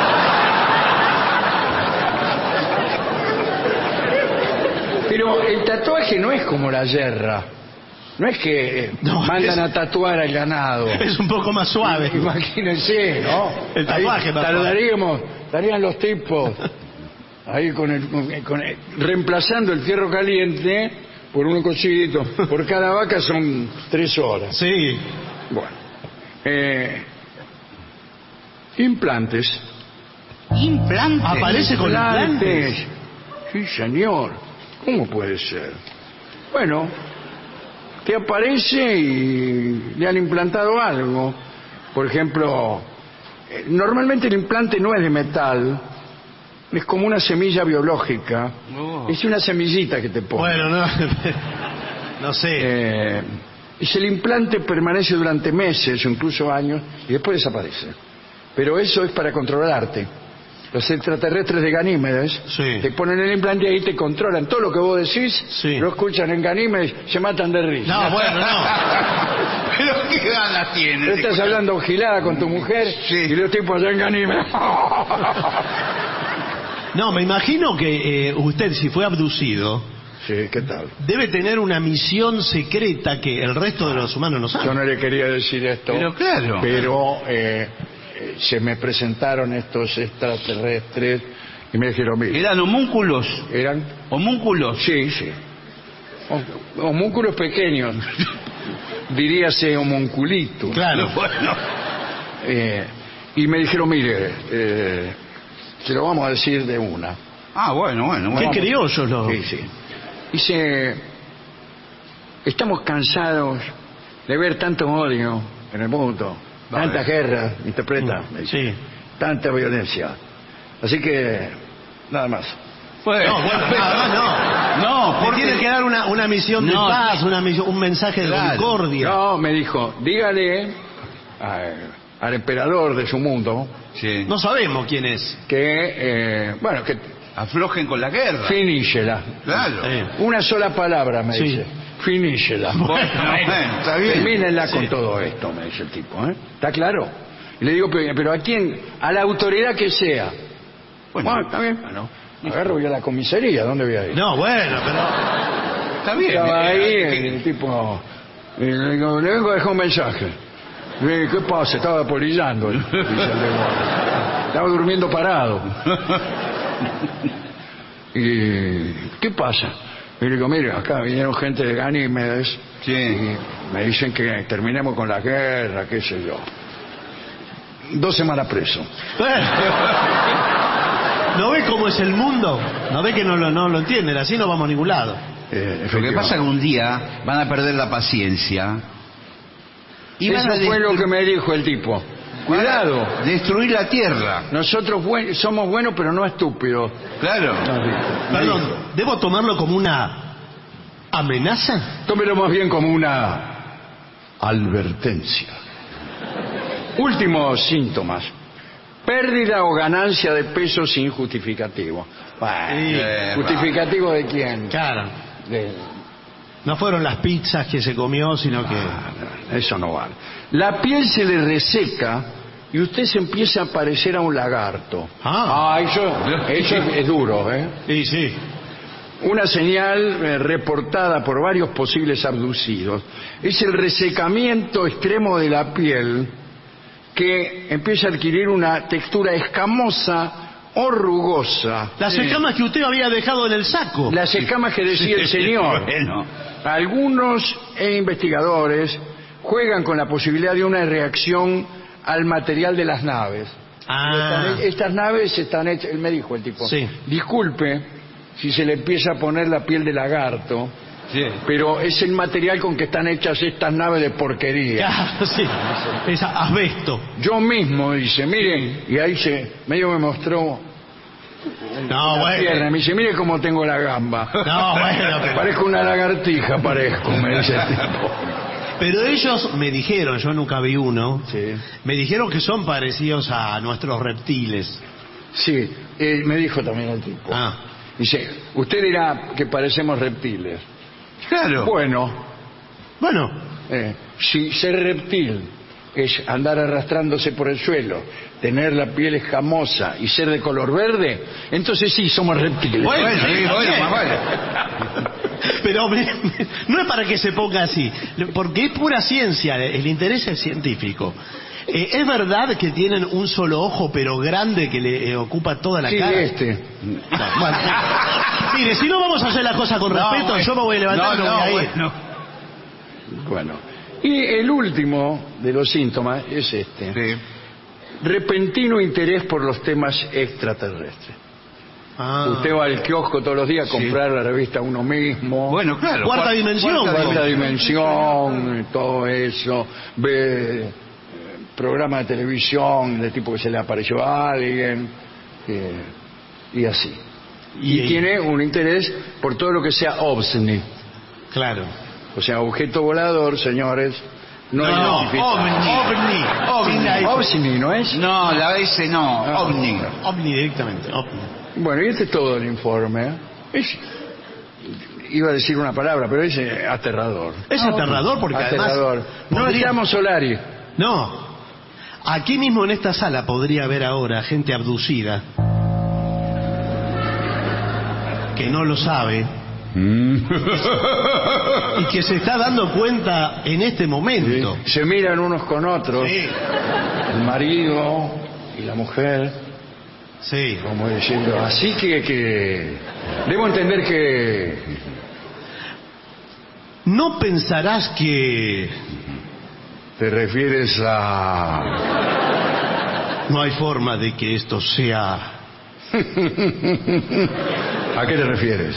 bueno. Pero el tatuaje no es como la yerra. No es que eh, No, mandan es- a tatuar al ganado. Es un poco más suave. Imagínense, ¿no? El tatuaje Ahí más tardaríamos, estarían los tipos ahí con el, con el- con el- reemplazando el fierro caliente por un cosito. Por cada vaca son tres horas. Sí. Bueno. Eh, implantes. Implante. Aparece con implantes. Sí, señor. ¿Cómo puede ser? Bueno, te aparece y le han implantado algo. Por ejemplo, eh, normalmente el implante no es de metal, es como una semilla biológica. Oh. Es una semillita que te pone. Bueno, no. No sé. Eh, y si el implante permanece durante meses o incluso años y después desaparece. Pero eso es para controlarte. Los extraterrestres de Ganímedes Sí. te ponen el implante y ahí te controlan. Todo lo que vos decís, Sí. lo escuchan en Ganímedes, se matan de risa. No, bueno, no. Pero qué ganas tiene. Tú estás hablando gilada con tu mujer Sí. y los tipos allá en Ganímedes. No, me imagino que eh, usted, si fue abducido, Sí, ¿qué tal? debe tener una misión secreta que el resto de los humanos no Yo saben. no le quería decir esto. Pero claro. Pero eh, eh, se me presentaron estos extraterrestres Y me dijeron, mire, ¿Eran homúnculos? eran, ¿Homúnculos? sí, sí, hom- homúnculos pequeños, diríase homunculito. Claro. Bueno. Eh, y me dijeron, mire, eh, se lo vamos a decir de una. Ah, bueno, bueno. Qué bueno. criollos los... Sí, sí. Dice, estamos cansados de ver tanto odio en el mundo, Vale. tanta guerra, interpreta, Mm, me dice, sí. tanta violencia. Así que, nada más. Bueno, No, bueno, nada más no. No, Le porque tiene que dar una, una misión de No, paz, sí. una misión- un mensaje de Claro. concordia. No, me dijo, dígale a- al emperador de su mundo Sí. No sabemos quién es. que, eh, bueno, que Aflojen con la guerra. finícela. Claro. Eh. Una sola palabra, me Sí. dice. Finícela. Bueno, bueno, está bien. Termínenla Sí. con todo esto, me dice el tipo, ¿eh? ¿Está claro? Y le digo, pero, pero ¿a quién? A la autoridad que sea. Bueno. Bueno, está bien. Bueno, agarro voy a la comisaría, ¿dónde voy a ir? No, bueno, pero... Está bien. Estaba ahí Eh, el tipo, y le digo, le vengo a dejar un mensaje. Le digo, ¿qué pasa? Estaba polillando, dice el de guardia. Estaba durmiendo parado. Y, ¿qué pasa? Y le digo, mire, acá vinieron gente de Ganímedes Sí. y me dicen que terminemos con la guerra, qué sé yo. Dos semanas preso. Bueno. ¿No ve cómo es el mundo? ¿No ve que no lo, no lo entienden? Así no vamos a ningún lado. Eh, Lo que pasa es que un día van a perder la paciencia y van Eso a fue lo destru- que me dijo el tipo. Cuidado, destruir la tierra. nosotros buen- somos buenos pero no estúpidos. Claro. Perdón, ¿debo tomarlo como una amenaza? Tómelo más bien como una advertencia. Últimos síntomas. Pérdida o ganancia de peso sin justificativo. Bueno, Sí. Eh, ¿justificativo de quién? Claro. De- No fueron las pizzas que se comió, sino que... Ah, eso no vale. La piel se le reseca y usted se empieza a parecer a un lagarto. Ah. eso, eso es, es duro, ¿eh? Sí, sí. Una señal eh, reportada por varios posibles abducidos es el resecamiento extremo de la piel que empieza a adquirir una textura escamosa o rugosa. Las escamas que usted había dejado en el saco. Las escamas que decía el señor. Bueno. Algunos eh, investigadores juegan con la posibilidad de una reacción al material de las naves. Ah. Están- Estas naves están hechas, él me dijo el tipo, Sí. disculpe si se le empieza a poner la piel de lagarto, Sí. pero es el material con que están hechas estas naves de porquería. Claro, sí. Es asbesto. Yo mismo, dice, miren, y ahí se medio me mostró No, la pierna, bueno. me dice, mire cómo tengo la gamba. No, bueno, pero... Parezco una lagartija, parezco, me dice el tipo. Pero ellos me dijeron, yo nunca vi uno, Sí. me dijeron que son parecidos a nuestros reptiles. Sí, eh, me dijo también el tipo. Ah. Dice, usted dirá que parecemos reptiles. Claro. Bueno, Bueno, eh, si ser reptil es andar arrastrándose por el suelo, tener la piel escamosa y ser de color verde, entonces sí somos reptiles. Bueno, Bueno, sí, está bueno, bien. más vale. pero me- me- no es para que se ponga así, porque es pura ciencia, el interés es científico. Eh, ¿Es verdad que tienen un solo ojo pero grande que le eh, ocupa toda la Sí, cara? este. Bueno, mire, si no vamos a hacer las cosas con No, respeto, bueno. yo me voy a levantar y No, me voy no, a ir. bueno. Bueno, y el último de los síntomas es este. Sí. Repentino interés por los temas extraterrestres. Ah. Usted va al kiosco todos los días a comprar la revista uno mismo. Bueno, claro. Cuarta Cuar- dimensión, cuarta bueno. Cuarta dimensión, todo eso, ve eh, programas de televisión de tipo que se le apareció a alguien, eh, y así. Y, Y- tiene un interés por todo lo que sea ovni, Claro. o sea, objeto volador, señores, no, No, identificado. ovni. Ovni. Ovni. Ovni, ¿no es? No, la S no, Ah. ovni. Ovni directamente. Ovni. Bueno, y este es todo el informe. ¿eh? Es, iba a decir una palabra, pero es eh, aterrador. Es aterrador porque Aterrador. además... No podría- estamos Solari. No. Aquí mismo en esta sala podría haber ahora gente abducida que no lo sabe y que se está dando cuenta en este momento. Sí. Se miran unos con otros, Sí. el marido y la mujer, Sí. Como diciendo, así que, que debo entender que... No pensarás que... Te refieres a... No hay forma de que esto sea... ¿A qué te refieres?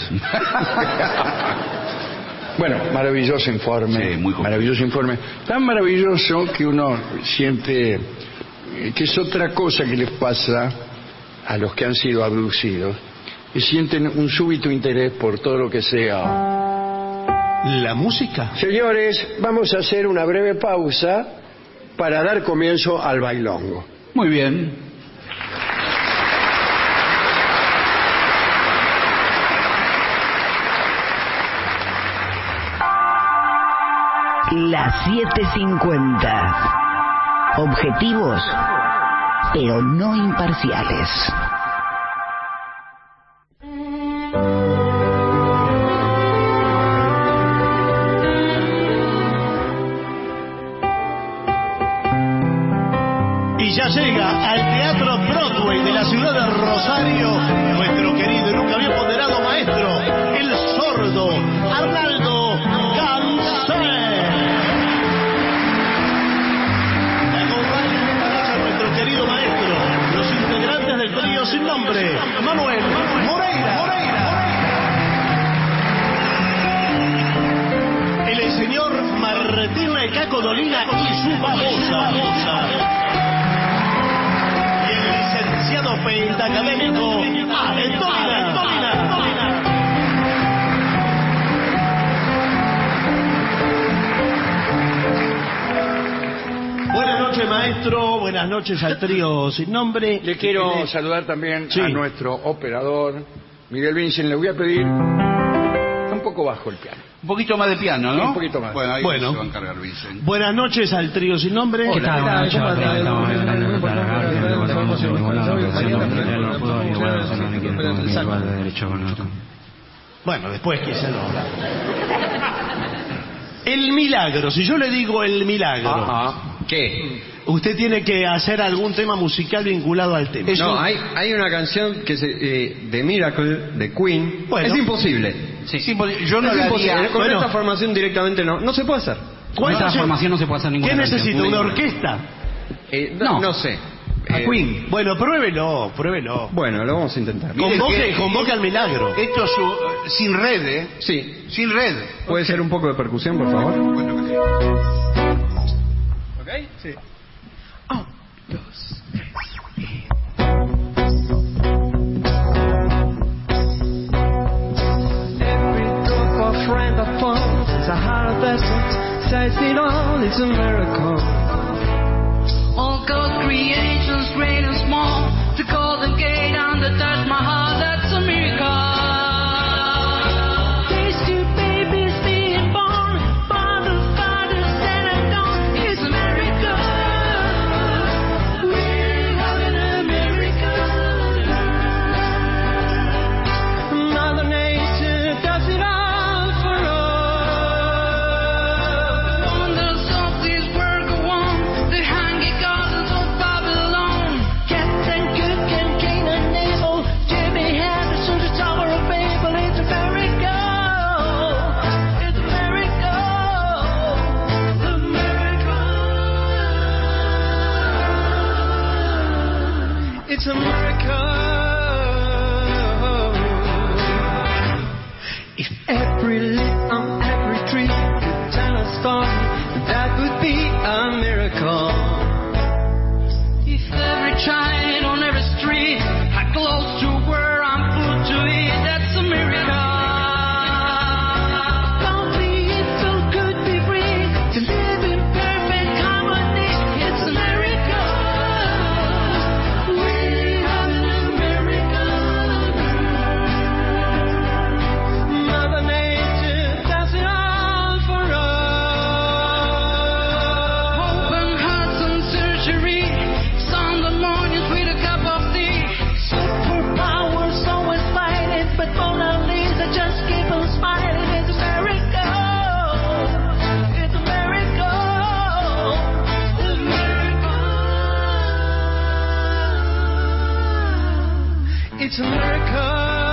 Bueno, maravilloso informe. Sí, muy completo. Maravilloso informe. Tan maravilloso que uno siente que es otra cosa que les pasa a los que han sido abducidos. Y sienten un súbito interés por todo lo que sea. ¿La música? Señores, vamos a hacer una breve pausa para dar comienzo al bailongo. Muy bien. La setecientos cincuenta. Objetivos, pero no imparciales. Y ya llega al Teatro Broadway de la ciudad de Rosario nuestro querido y nunca bien ponderado maestro, el sordo Arnaldo Gansé. Acompañan esta noche a nuestro querido maestro, los integrantes del trío sin nombre, Manuel Moreira. El señor Martín Caco Dolina y su babosa. Licenciado pentacadémico Alentolina. Buenas noches, maestro. Buenas noches al trío sin nombre. Le quiero saludar también Sí. a nuestro operador, Miguel Vincent. Le voy a pedir un poco bajo el piano. Un poquito más de piano, ¿no? Un poquito más. Bueno, ahí Bueno. se va a encargar Vincent. Buenas noches al trío sin nombre. ¿Qué tal? Buenas noches. Bueno, después quizá lo habla. El milagro, si yo le digo el milagro, Ajá. ¿Qué? usted tiene que hacer algún tema musical vinculado al tema. No, hay, hay una canción que se, eh, de Miracle, de Queen. Bueno. Es imposible. Sí, sí, porque yo no es la imposible. haría. Con Bueno. esta formación directamente no. No se puede hacer. ¿Cuál esta es el- formación no se puede hacer ninguna ¿Qué canción. necesita? ¿Una orquesta? Eh, no, No. no sé. A Eh, Queen. Bueno, pruébelo, pruébelo. Bueno, lo vamos a intentar. Mire Convoque, que- convoque al milagro. Esto es su- sin red, ¿eh? Sí. Sin red. ¿Puede ser un poco de percusión, por favor? Bueno, que sí. ¿Ok? Sí. Every group or friend or foe is a heart that says it all is a miracle. All God's creations, great and small, the golden gate and the Taj Mahal, that's a miracle. These two babies being born, father, father, said and gone, it's a miracle. We're having a miracle. Mother Nature does it all for us. Wonders of this world go on, the hanging gardens of Babylon. Captain Cook and Cain and Abel, Jimmy Henderson, the Tower of Babel, it's a miracle. It's a miracle. A miracle. It's a miracle. If every leaf on every tree could tell a story, that would be a miracle. If every child on every street had close to where I'm put to eat, that's a miracle. Only it so could be free to live in perfect harmony. It's a miracle. We It's America.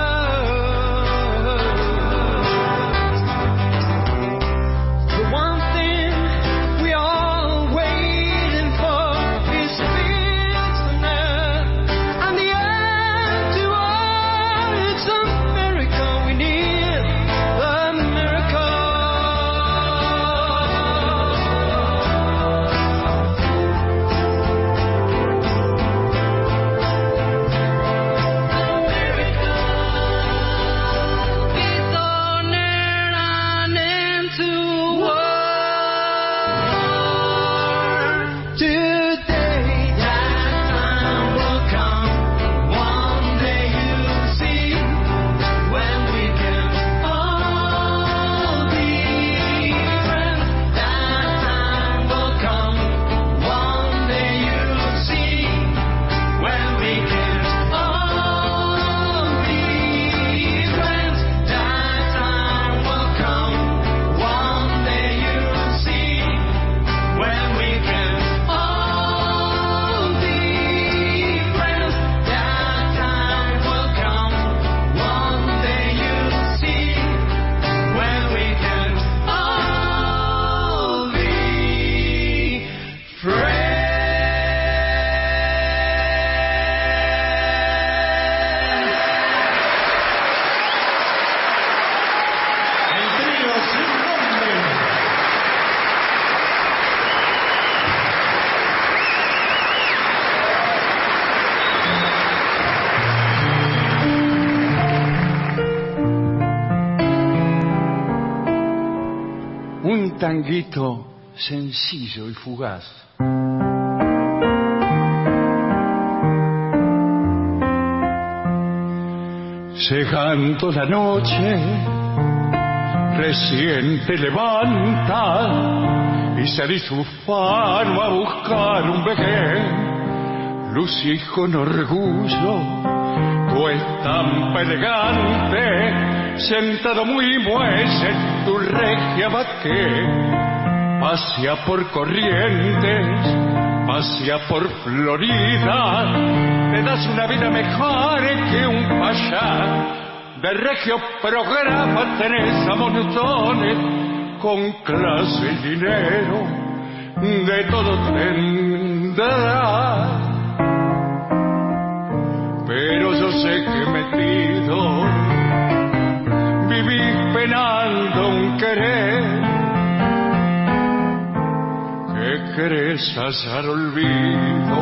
The one thing we all waiting for is peace and and the end to all. It's America we need. America. Un tanguito sencillo y fugaz. Llegando la noche, recién te levanta y salís ufano a buscar un vejez. Lucís con orgullo tu estampa elegante, sentado muy muelle en tu regia baqué. Pasea por Corrientes, pasea por Florida, te das una vida mejor que un payá. De regio programa tenés a montones, con clase y dinero, de todo tendrás. Pero yo sé que metido vivís penando un querer que querés hallar olvido,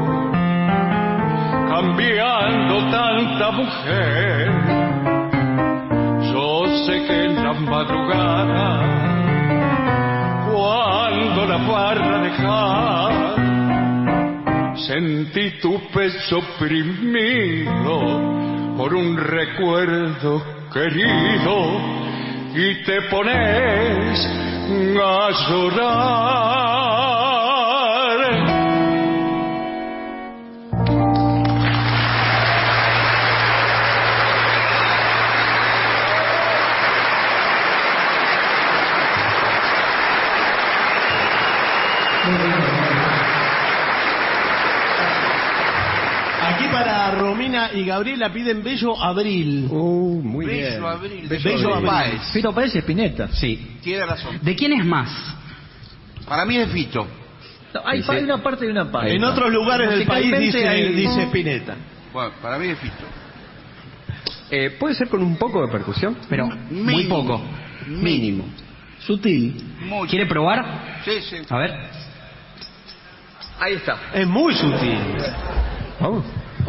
cambiando tanta mujer. Yo sé que en la madrugada, cuando la barra dejar, sentí tu pecho oprimido por un recuerdo querido y te pones a llorar. Aquí para Romina y Gabriela piden Bello Abril. Uh, muy Bello bien. Abril. Bello Bello Abril. Páez. Fito Páez y Spinetta. Sí, tiene razón. ¿De quién es más? Para mí es Fito. No, hay, Dice- hay una parte y una parte. En otros lugares del país Musicalmente dice, hay- dice Spinetta. Bueno, para mí es Fito. Eh, ¿Puede ser con un poco de percusión? Pero muy Mínimo. poco. Mínimo. Sutil. Mucho. ¿Quiere probar? Sí, sí. A ver. Ahí está. Es muy sutil. Vamos.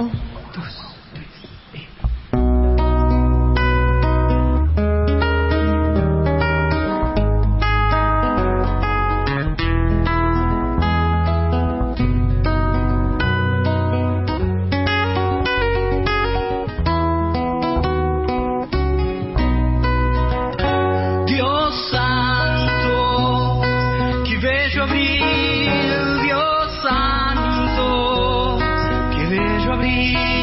Dios santo, que vejo abril, Dios santo, que vejo abril.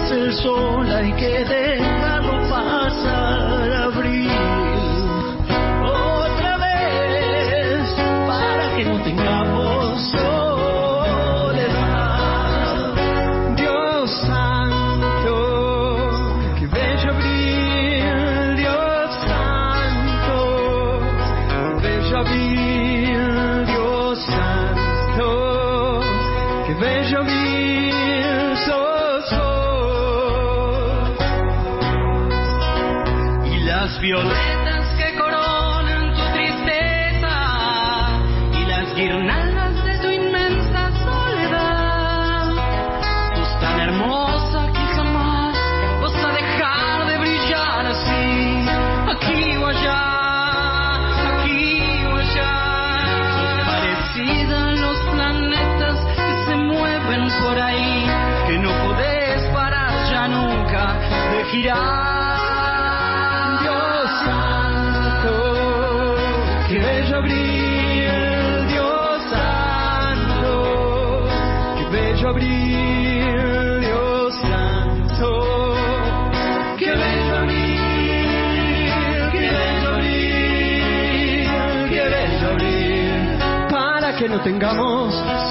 vez el sol hay que dejarlo pasar, abril. Otra vez, para que no tengamos soledad. Dios santo, que bello abril. Dios santo, que bello abril. Dios santo, que bello abril. Las violetas que coronan tu tristeza y las guirnaldas de tu inmensa soledad. Sos tan hermosa que jamás vas a dejar de brillar así, aquí o allá, aquí o allá. Sos parecida a los planetas que se mueven por ahí, que no podés parar ya nunca de girar. Que bello abril, Dios santo, que bello abril, Dios santo, que bello abril, que bello abril, que bello abril, para que no tengamos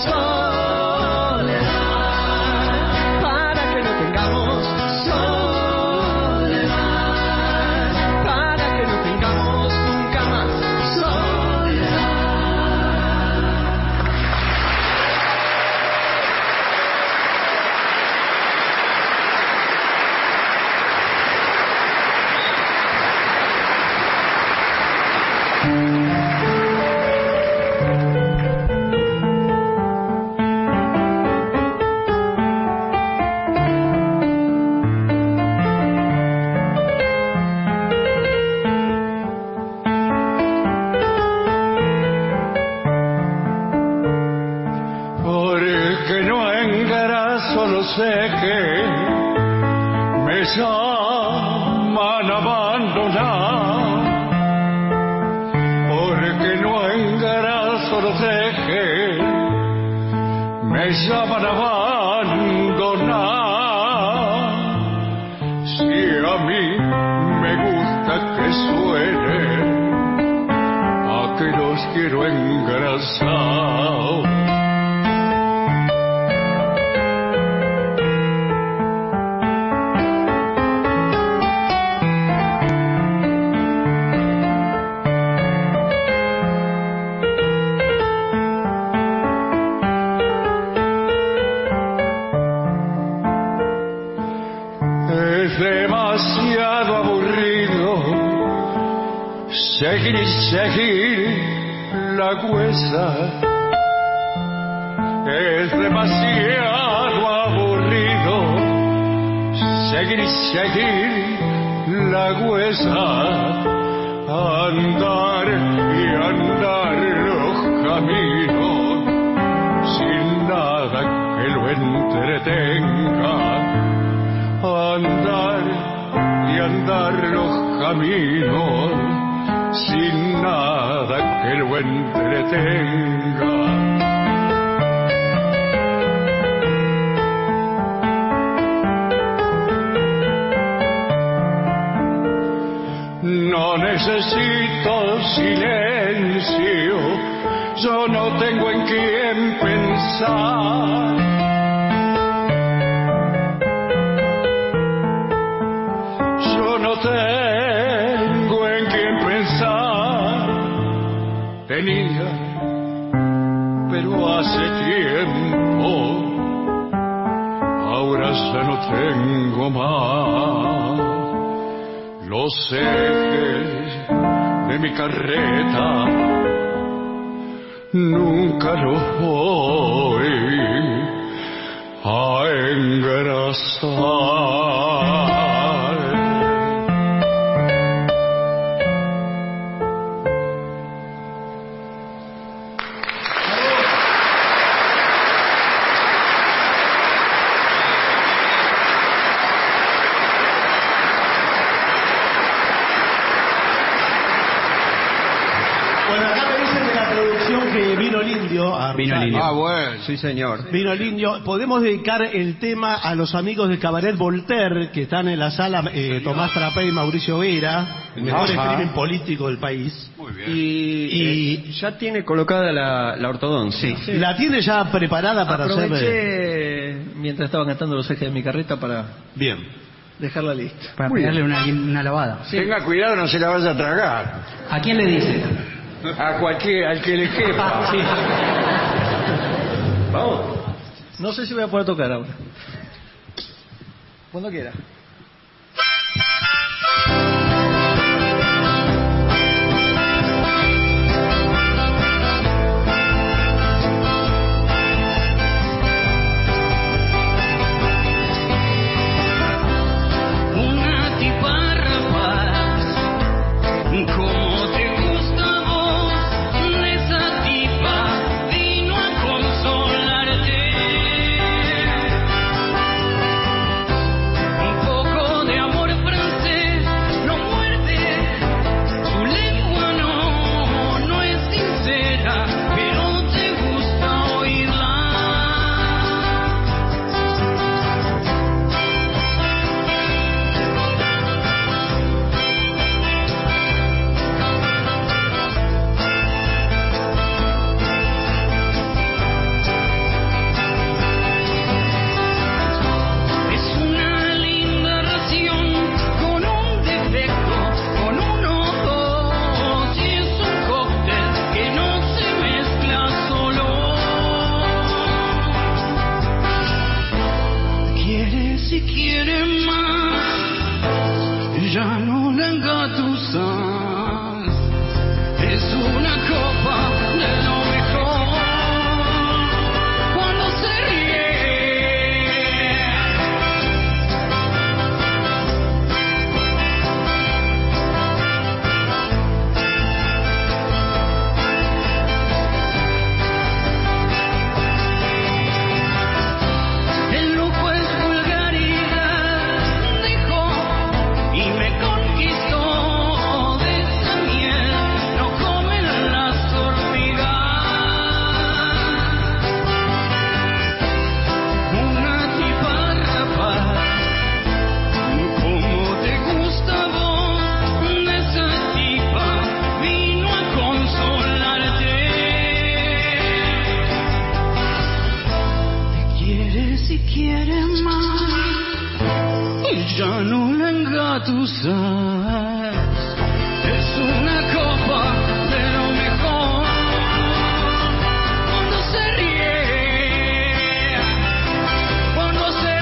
soledad, para que no tengamos soledad, para que no tengamos nunca más. Porque no engarazo los ejes, me llaman a abandonar. Porque no engarazo los ejes, me llaman a abandonar. Si a mí me gusta que suene, a que los quiero engrasar. Es demasiado aburrido seguir y seguir la huesa. Es demasiado aburrido seguir y seguir la huesa. Andar y andar los caminos sin nada que lo entretenga. Andar y andar los caminos sin nada que lo entretenga. No necesito silencio, yo no tengo en quién pensar. Tengo en quien pensar, tenía, pero hace tiempo, ahora ya no tengo más. Los ejes de mi carreta nunca los voy a engrasar. Bueno, acá me dicen de la producción que vino el indio. indio. A Vino el Rosario. indio. Ah, bueno. Sí, señor. Vino el indio. Podemos dedicar el tema a los amigos del Cabaret Voltaire, que están en la sala, eh, Tomás Trapé y Mauricio Vera, el mejor Ajá. crimen político del país. Muy bien. Y, Y- eh, ya tiene colocada la, la ortodoncia. Sí. La tiene ya preparada para hacer... Aproveché mientras estaban cantando los ejes de mi carreta para Bien. dejarla lista. Para Muy pegarle bien. una, una lavada. Tenga cuidado, no se la vaya a tragar. ¿A quién le dice? A cualquier, al que le quepa. Sí. Vamos. No sé si voy a poder tocar ahora. Cuando quiera. Una tipa rapaz, como te gusta a vos, esa tipa vino a consolarte. Un poco de amor francés no muerde, su lengua no, no es sincera, pero te gusta oírla. Es una linda ración con un defecto, con un ojo, y es un cóctel que no se mezcla solo. Quiere si quiere más, ya no la engatusas. Es una copa de lo mejor cuando se ríe. El lujo es vulgaridad, dijo, y me conquistó de esa miel, no comen las hormigas. Una tipa rapaz, como te gusta a vos, esa tipa vino a consolarte. Quiere si quiere más y ya no la engatusas. Es una copa de lo mejor cuando se ríe, cuando se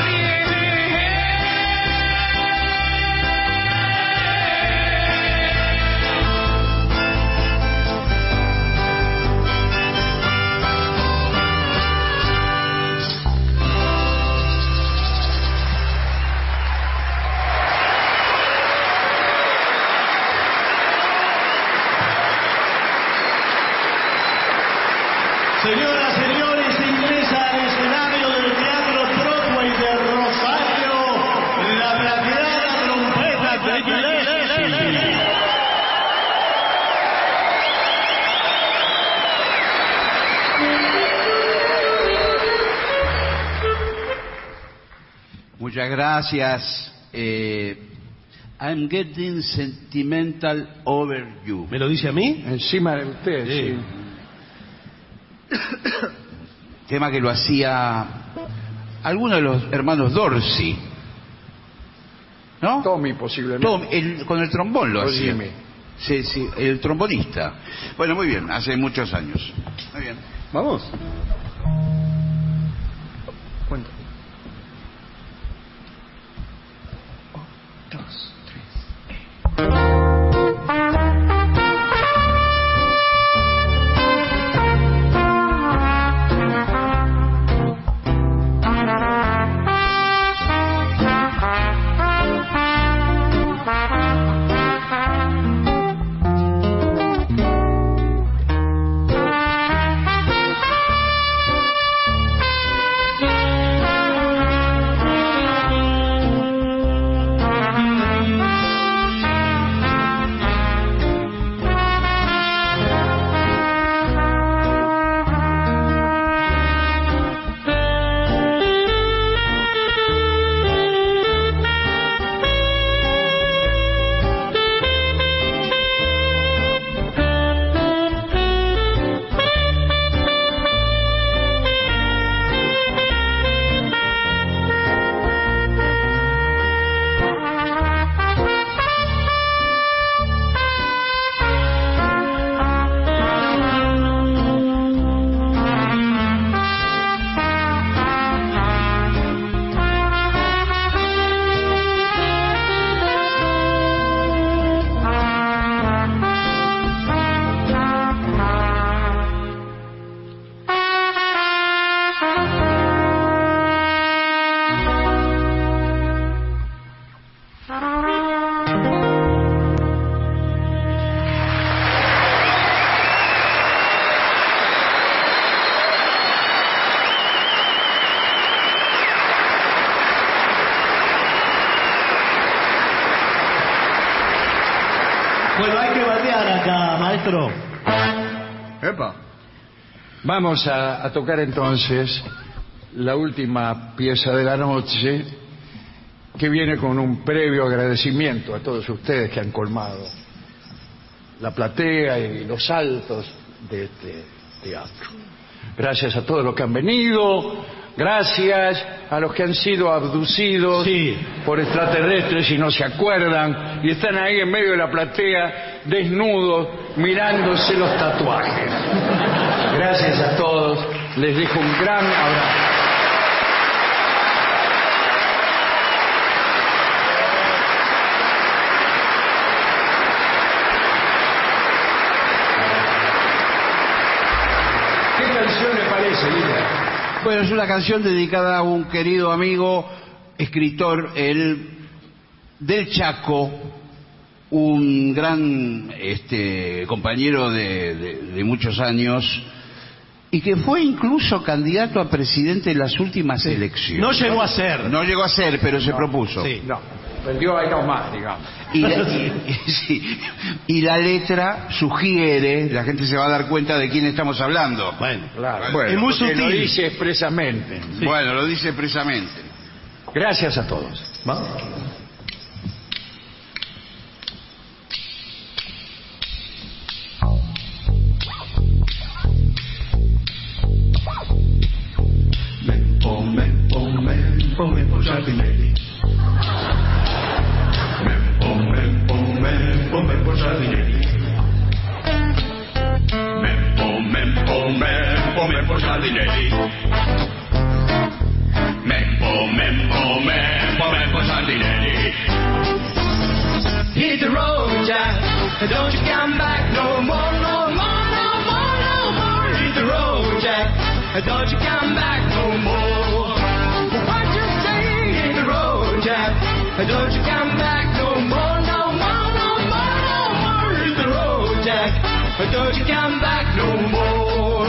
Señoras, señores, ingresa al escenario del Teatro Broadway de Rosario, la plateada trompeta de Gillespie. Muchas gracias. Eh, I'm getting sentimental over you. ¿Me lo dice a mí? Encima de usted, sí. Tema que lo hacía alguno de los hermanos Dorsey, ¿no? Tommy, posiblemente. Tom, el- con el trombón lo O hacía. Jimmy. Sí, sí, el trombonista. Bueno, muy bien, hace muchos años. Muy bien. Vamos. Cuenta. dos, tres. Thank Bueno, hay que batear acá, maestro. Epa. Vamos a, a tocar entonces la última pieza de la noche, que viene con un previo agradecimiento a todos ustedes que han colmado la platea y los altos de este teatro. Gracias a todos los que han venido, gracias a los que han sido abducidos Sí. por extraterrestres y no se acuerdan y están ahí en medio de la platea desnudos mirándose los tatuajes. Gracias a todos, les dejo un gran abrazo. ¿Qué canción le parece, Lila? Bueno, es una canción dedicada a un querido amigo, escritor, él, del Chaco, un gran este, compañero de, de, de muchos años, y que fue incluso candidato a presidente en las últimas elecciones. No llegó a ser. No llegó a ser, pero se No, propuso. Sí. No, perdió ahí nomás, digamos. Y la, y- y- sí. Y la letra sugiere, la gente se va a dar cuenta de quién estamos hablando. Bueno, Claro, Bueno, es muy porque lo sutil. dice expresamente. Sí. Bueno, lo dice expresamente. Gracias a todos. ¿Va? Mempo, mempo, mempo, mempo giardinelli. Mempo, mempo, mempo, mempo giardinelli. Mempo, mempo, mempo, mempo giardinelli. Mempo, mempo, mempo, mempo giardinelli. Hit the road, Jack, and don't you come back no more, no more, no more, no more. Hit the road, Jack, and don't you come back no more. What you say? Hit the road, Jack, and don't you come back no more, no more, no more, no more. Hit the road, Jack, and don't you come back no more.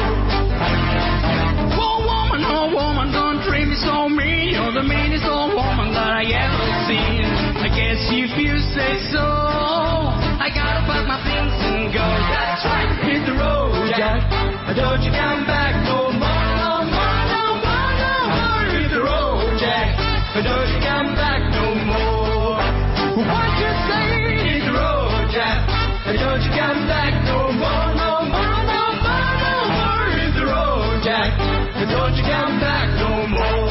Oh woman, oh woman, don't treat me so mean. You're the meanest old woman that I ever seen. I guess if you say so, I gotta pack my things and go. That's right, hit the road, Jack. Don't you come back no more, no more, no more, no more. Hit the road, Jack. Don't you come back no more. What you say? Hit the road, Jack. Don't you come back no more, no more, no more, no more. Hit the road, Jack. Don't you come back no more.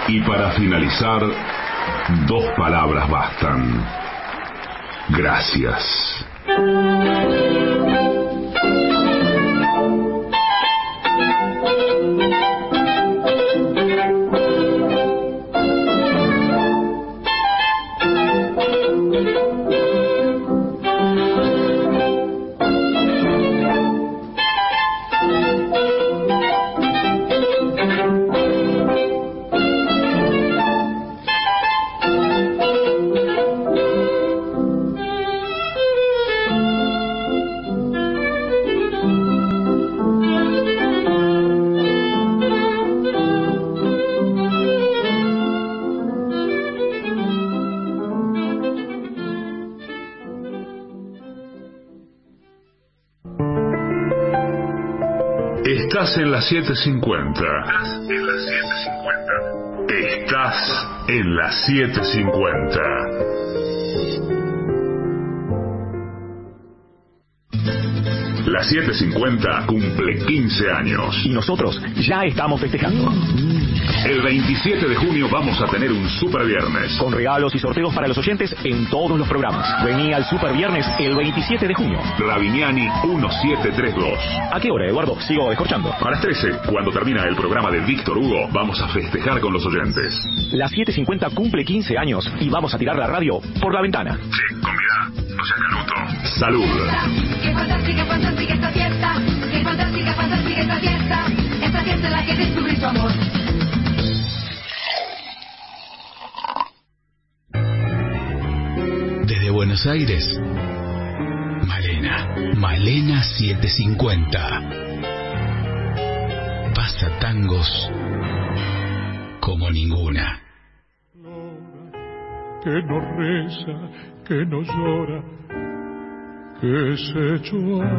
Y para finalizar, dos palabras bastan. Gracias. Estás en la siete cincuenta. Estás en la siete cincuenta. Estás en la siete cincuenta. La siete cincuenta cumple quince años. Y nosotros ya estamos festejando. El veintisiete de junio vamos a tener un Super Viernes. Con regalos y sorteos para los oyentes en todos los programas. Vení al Super Viernes el veintisiete de junio. Rabiniani diecisiete treinta y dos. ¿A qué hora, Eduardo? Sigo escorchando. A las trece, cuando termina el programa de Víctor Hugo, vamos a festejar con los oyentes. La siete cincuenta cumple quince años y vamos a tirar la radio por la ventana. Sí, convidá. No seas canuto. Salud. Qué fantástica, fantástica esta fiesta. Qué fantástica, fantástica esta fiesta. Esta fiesta en la que descubrí tu amor. Desde Buenos Aires, Malena, Malena setecientos cincuenta. Pasa tangos como ninguna. Que no reza, que no llora, que se echó a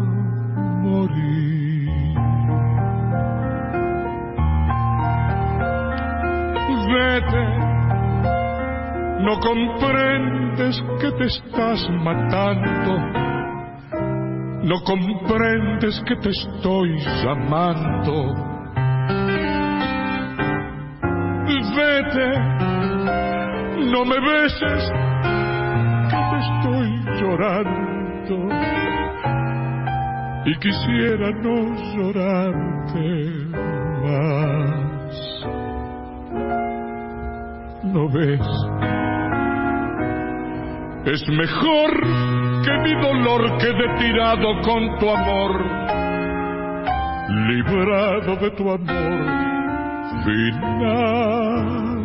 morir. Vete. No comprendes que te estás matando. No comprendes que te estoy llamando. Vete, no me beses, que te estoy llorando. Y quisiera no llorarte más. ¿No ves? Es mejor que mi dolor quede tirado con tu amor, librado de tu amor final.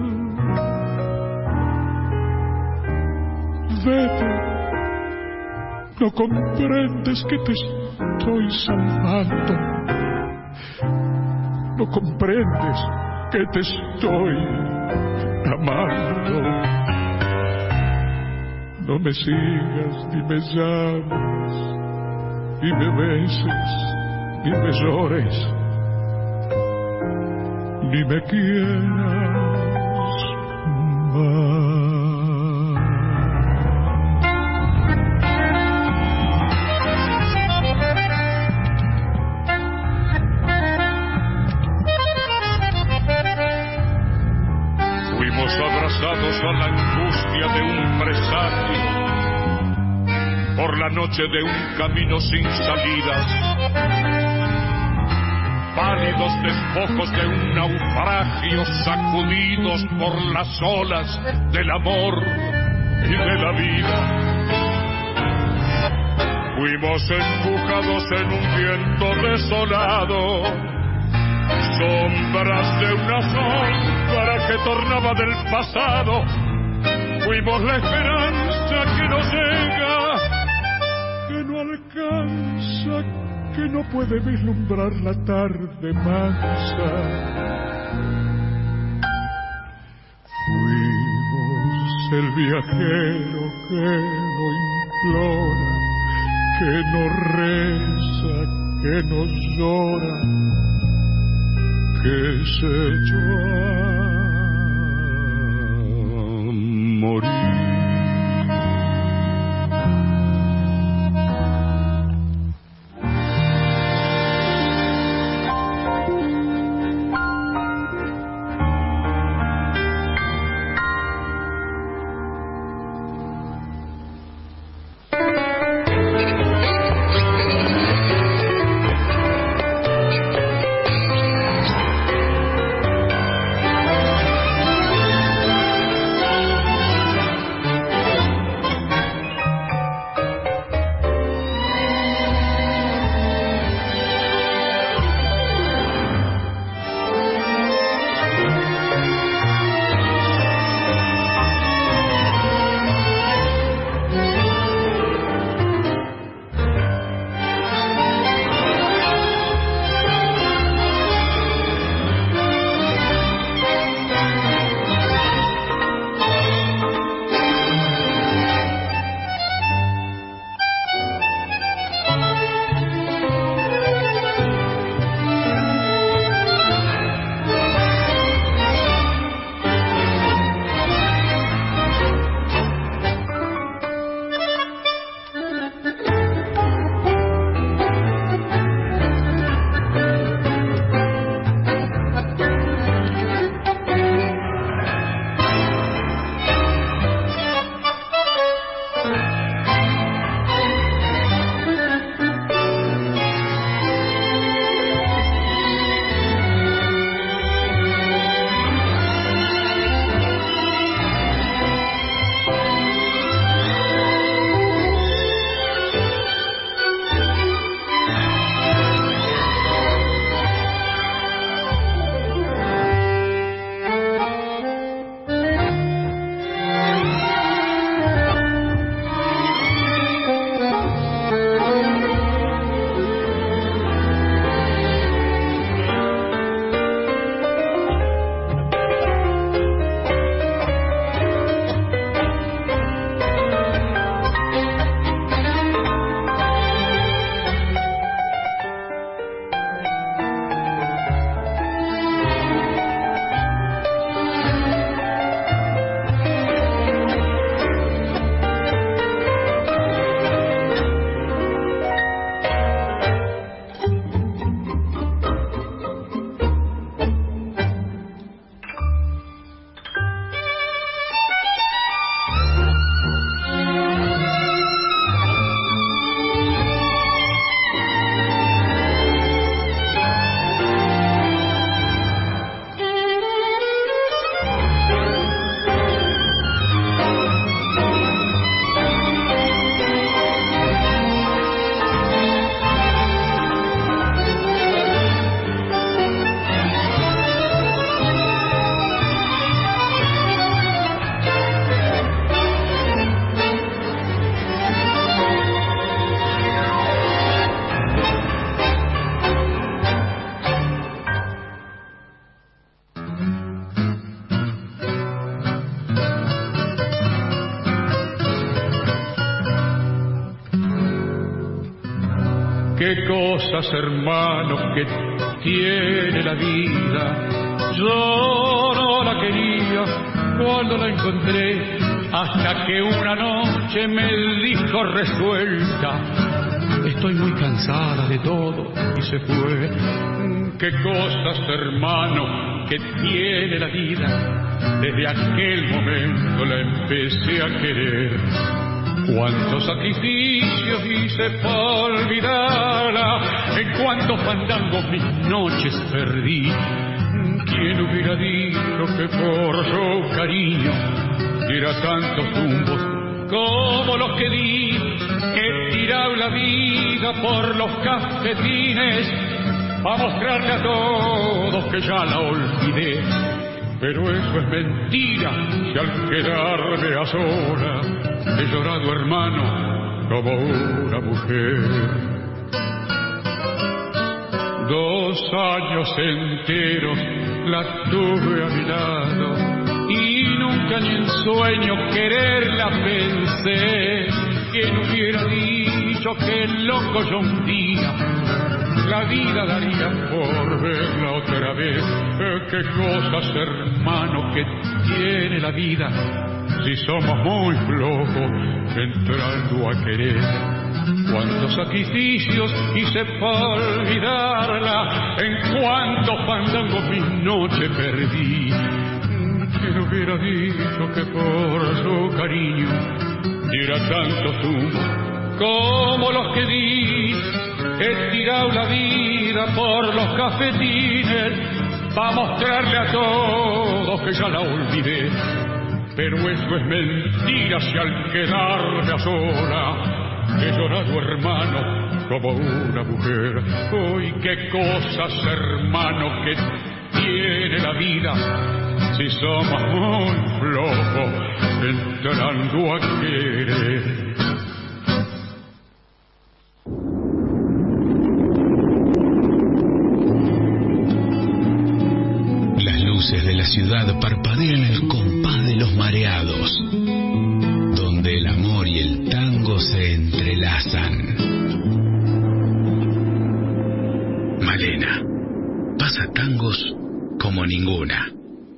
Vete, no comprendes que te estoy salvando, no comprendes que te estoy amando. No me sigas, ni me llames, ni me beses, ni me llores, ni me quieras más. Fuimos abrazados a la angustia de un presagio, por la noche de un camino sin salidas, pálidos despojos de un naufragio, sacudidos por las olas del amor y de la vida. Fuimos empujados en un viento desolado, sombras de una sombra que tornaba del pasado. Fuimos la esperanza que no llega, que no alcanza, que no puede vislumbrar la tarde mansa. Fuimos el viajero que no implora, que no reza, que no llora, que se echó a morir. Qué cosas, hermano, que tiene la vida. Yo no la quería cuando la encontré, hasta que una noche me dijo resuelta: estoy muy cansada de todo, y se fue. Qué cosas, hermano, que tiene la vida. Desde aquel momento la empecé a querer. Cuántos sacrificios hice para olvidarla, en cuántos fandangos mis noches perdí. ¿Quién hubiera dicho que por su cariño diera tantos tumbos como los que di? He tirado la vida por los cafetines a mostrarle a todos que ya la olvidé. Pero eso es mentira, si al quedarme a sola he llorado, hermano, como una mujer. Dos años enteros la tuve a mi lado y nunca ni en sueño quererla pensé. ¿Quién hubiera dicho que loco yo un día la vida daría por verla otra vez? Qué cosas, hermano, que tiene la vida, si somos muy flojos entrando a querer. Cuántos sacrificios hice para olvidarla, en cuántos fandangos mis noches perdí. ¿Quién hubiera dicho que por su cariño diera tantos humos como los que di? He tirado la vida por los cafetines para mostrarle a todos que ya la olvidé. Pero eso es mentira, si al quedarme a sola he llorado, hermano, como una mujer. Uy, qué cosas, hermano, que tiene la vida, si somos muy flojos entrando a querer. Las luces de la ciudad parpadean el compás de los mareados, donde el amor y el tango se entrelazan. Malena pasa tangos como ninguna.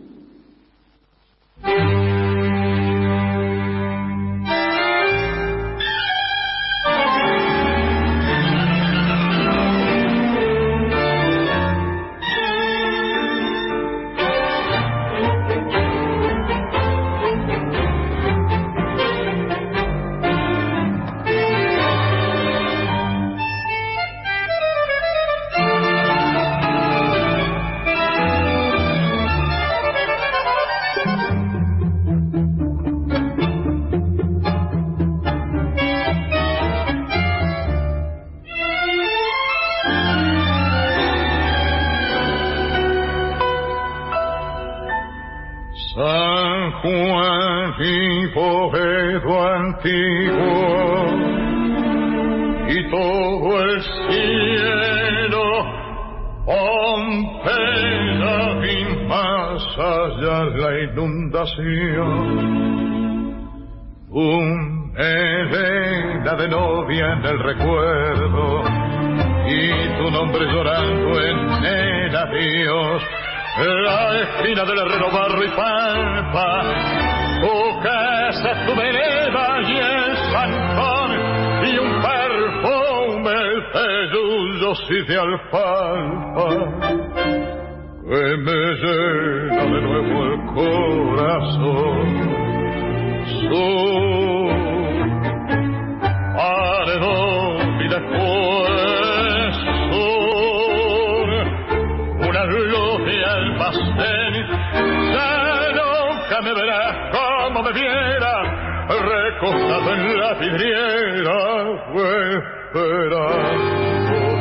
Y todo el cielo Pompeya y más allá la inundación, un hereda de novia en el recuerdo y tu nombre llorando en el adiós, la esquina del herrero Barro y Pampa, tu casa, tu vereda y el zancón, y un perfume de yuyos y de alfalfa que me llena de nuevo el corazón. Su paredón y después sur, una luz de almacén, ya nunca me verás como me viera, recostado en la vidriera, esperándote.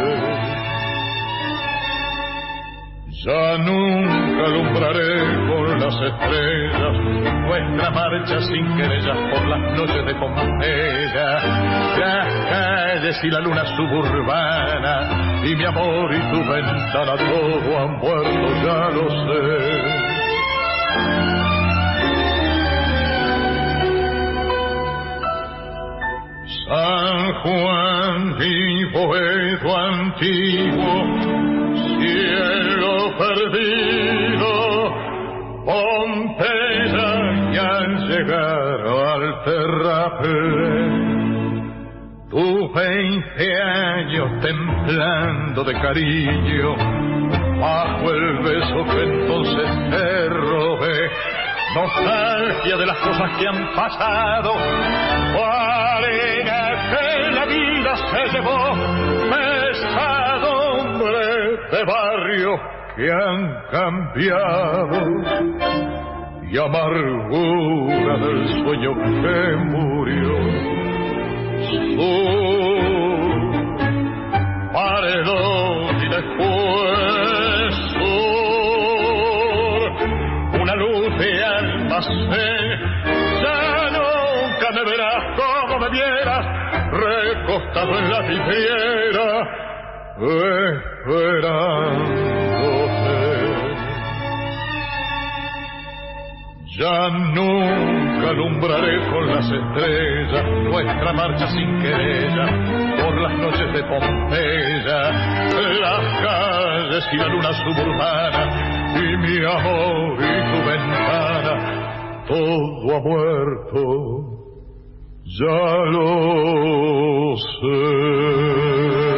Ya nunca alumbraré con las estrellas nuestra marcha sin querellas por las noches de Pompeya, las calles y la luna suburbana, y mi amor y tu ventana, todo han muerto, ya lo sé. San Juan y poeta antiguo, cielo perdido, Pompeya y al llegar al terraplén, tus veinte años temblando de cariño, bajo el beso que entonces te robé, nostalgia de las cosas que han pasado, arena que la vida se llevó, pesadumbre de barrio que han cambiado y amargura del sueño que murió. Sur, paredón y después sur, una luz de almacén, ya nunca me verás como me vieras, recostado en la vidriera, esperándote. Ya nunca alumbraré con las estrellas nuestra marcha sin querella por las noches de Pompeya, las calles y la luna suburbana y mi amor y tu ventana. Todo ha muerto, ya lo sé.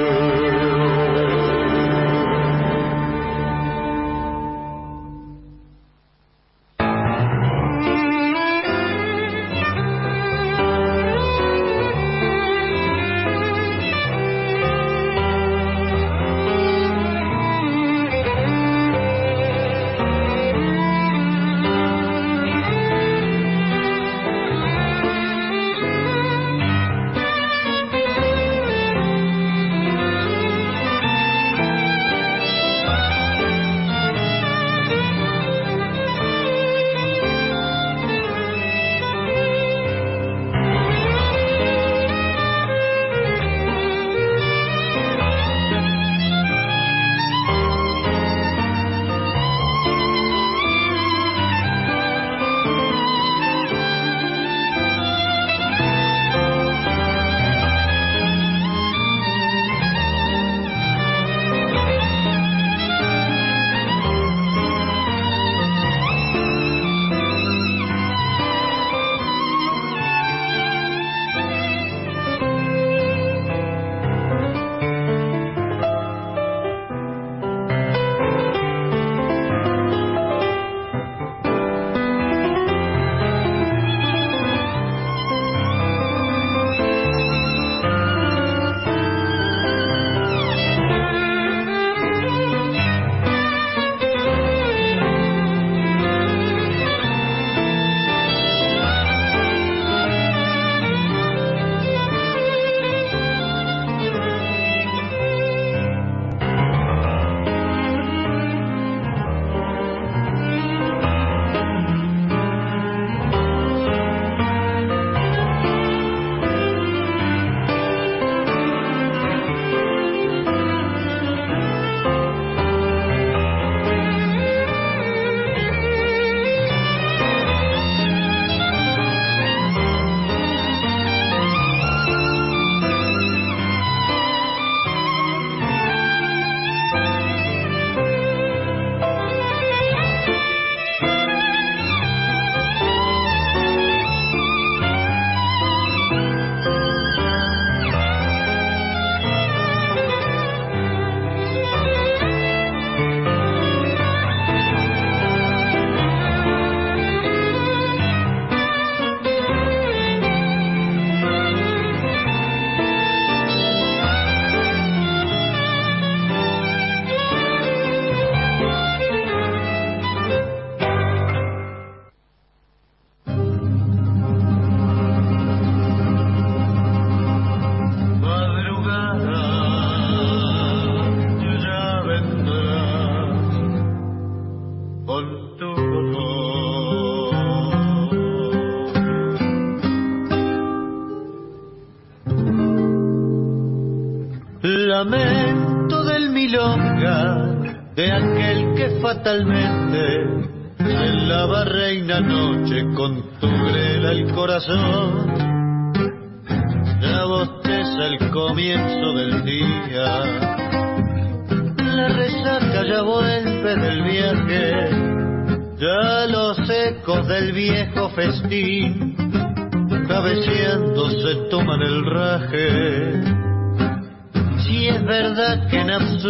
Lamento del milonga, de aquel que fatalmente en la barreina noche con tu grela el corazón. Ya vos el comienzo del día. La resaca ya vuelve del viaje, ya los ecos del viejo festín cabeceando se toman el raje. Si es verdad que en absoluto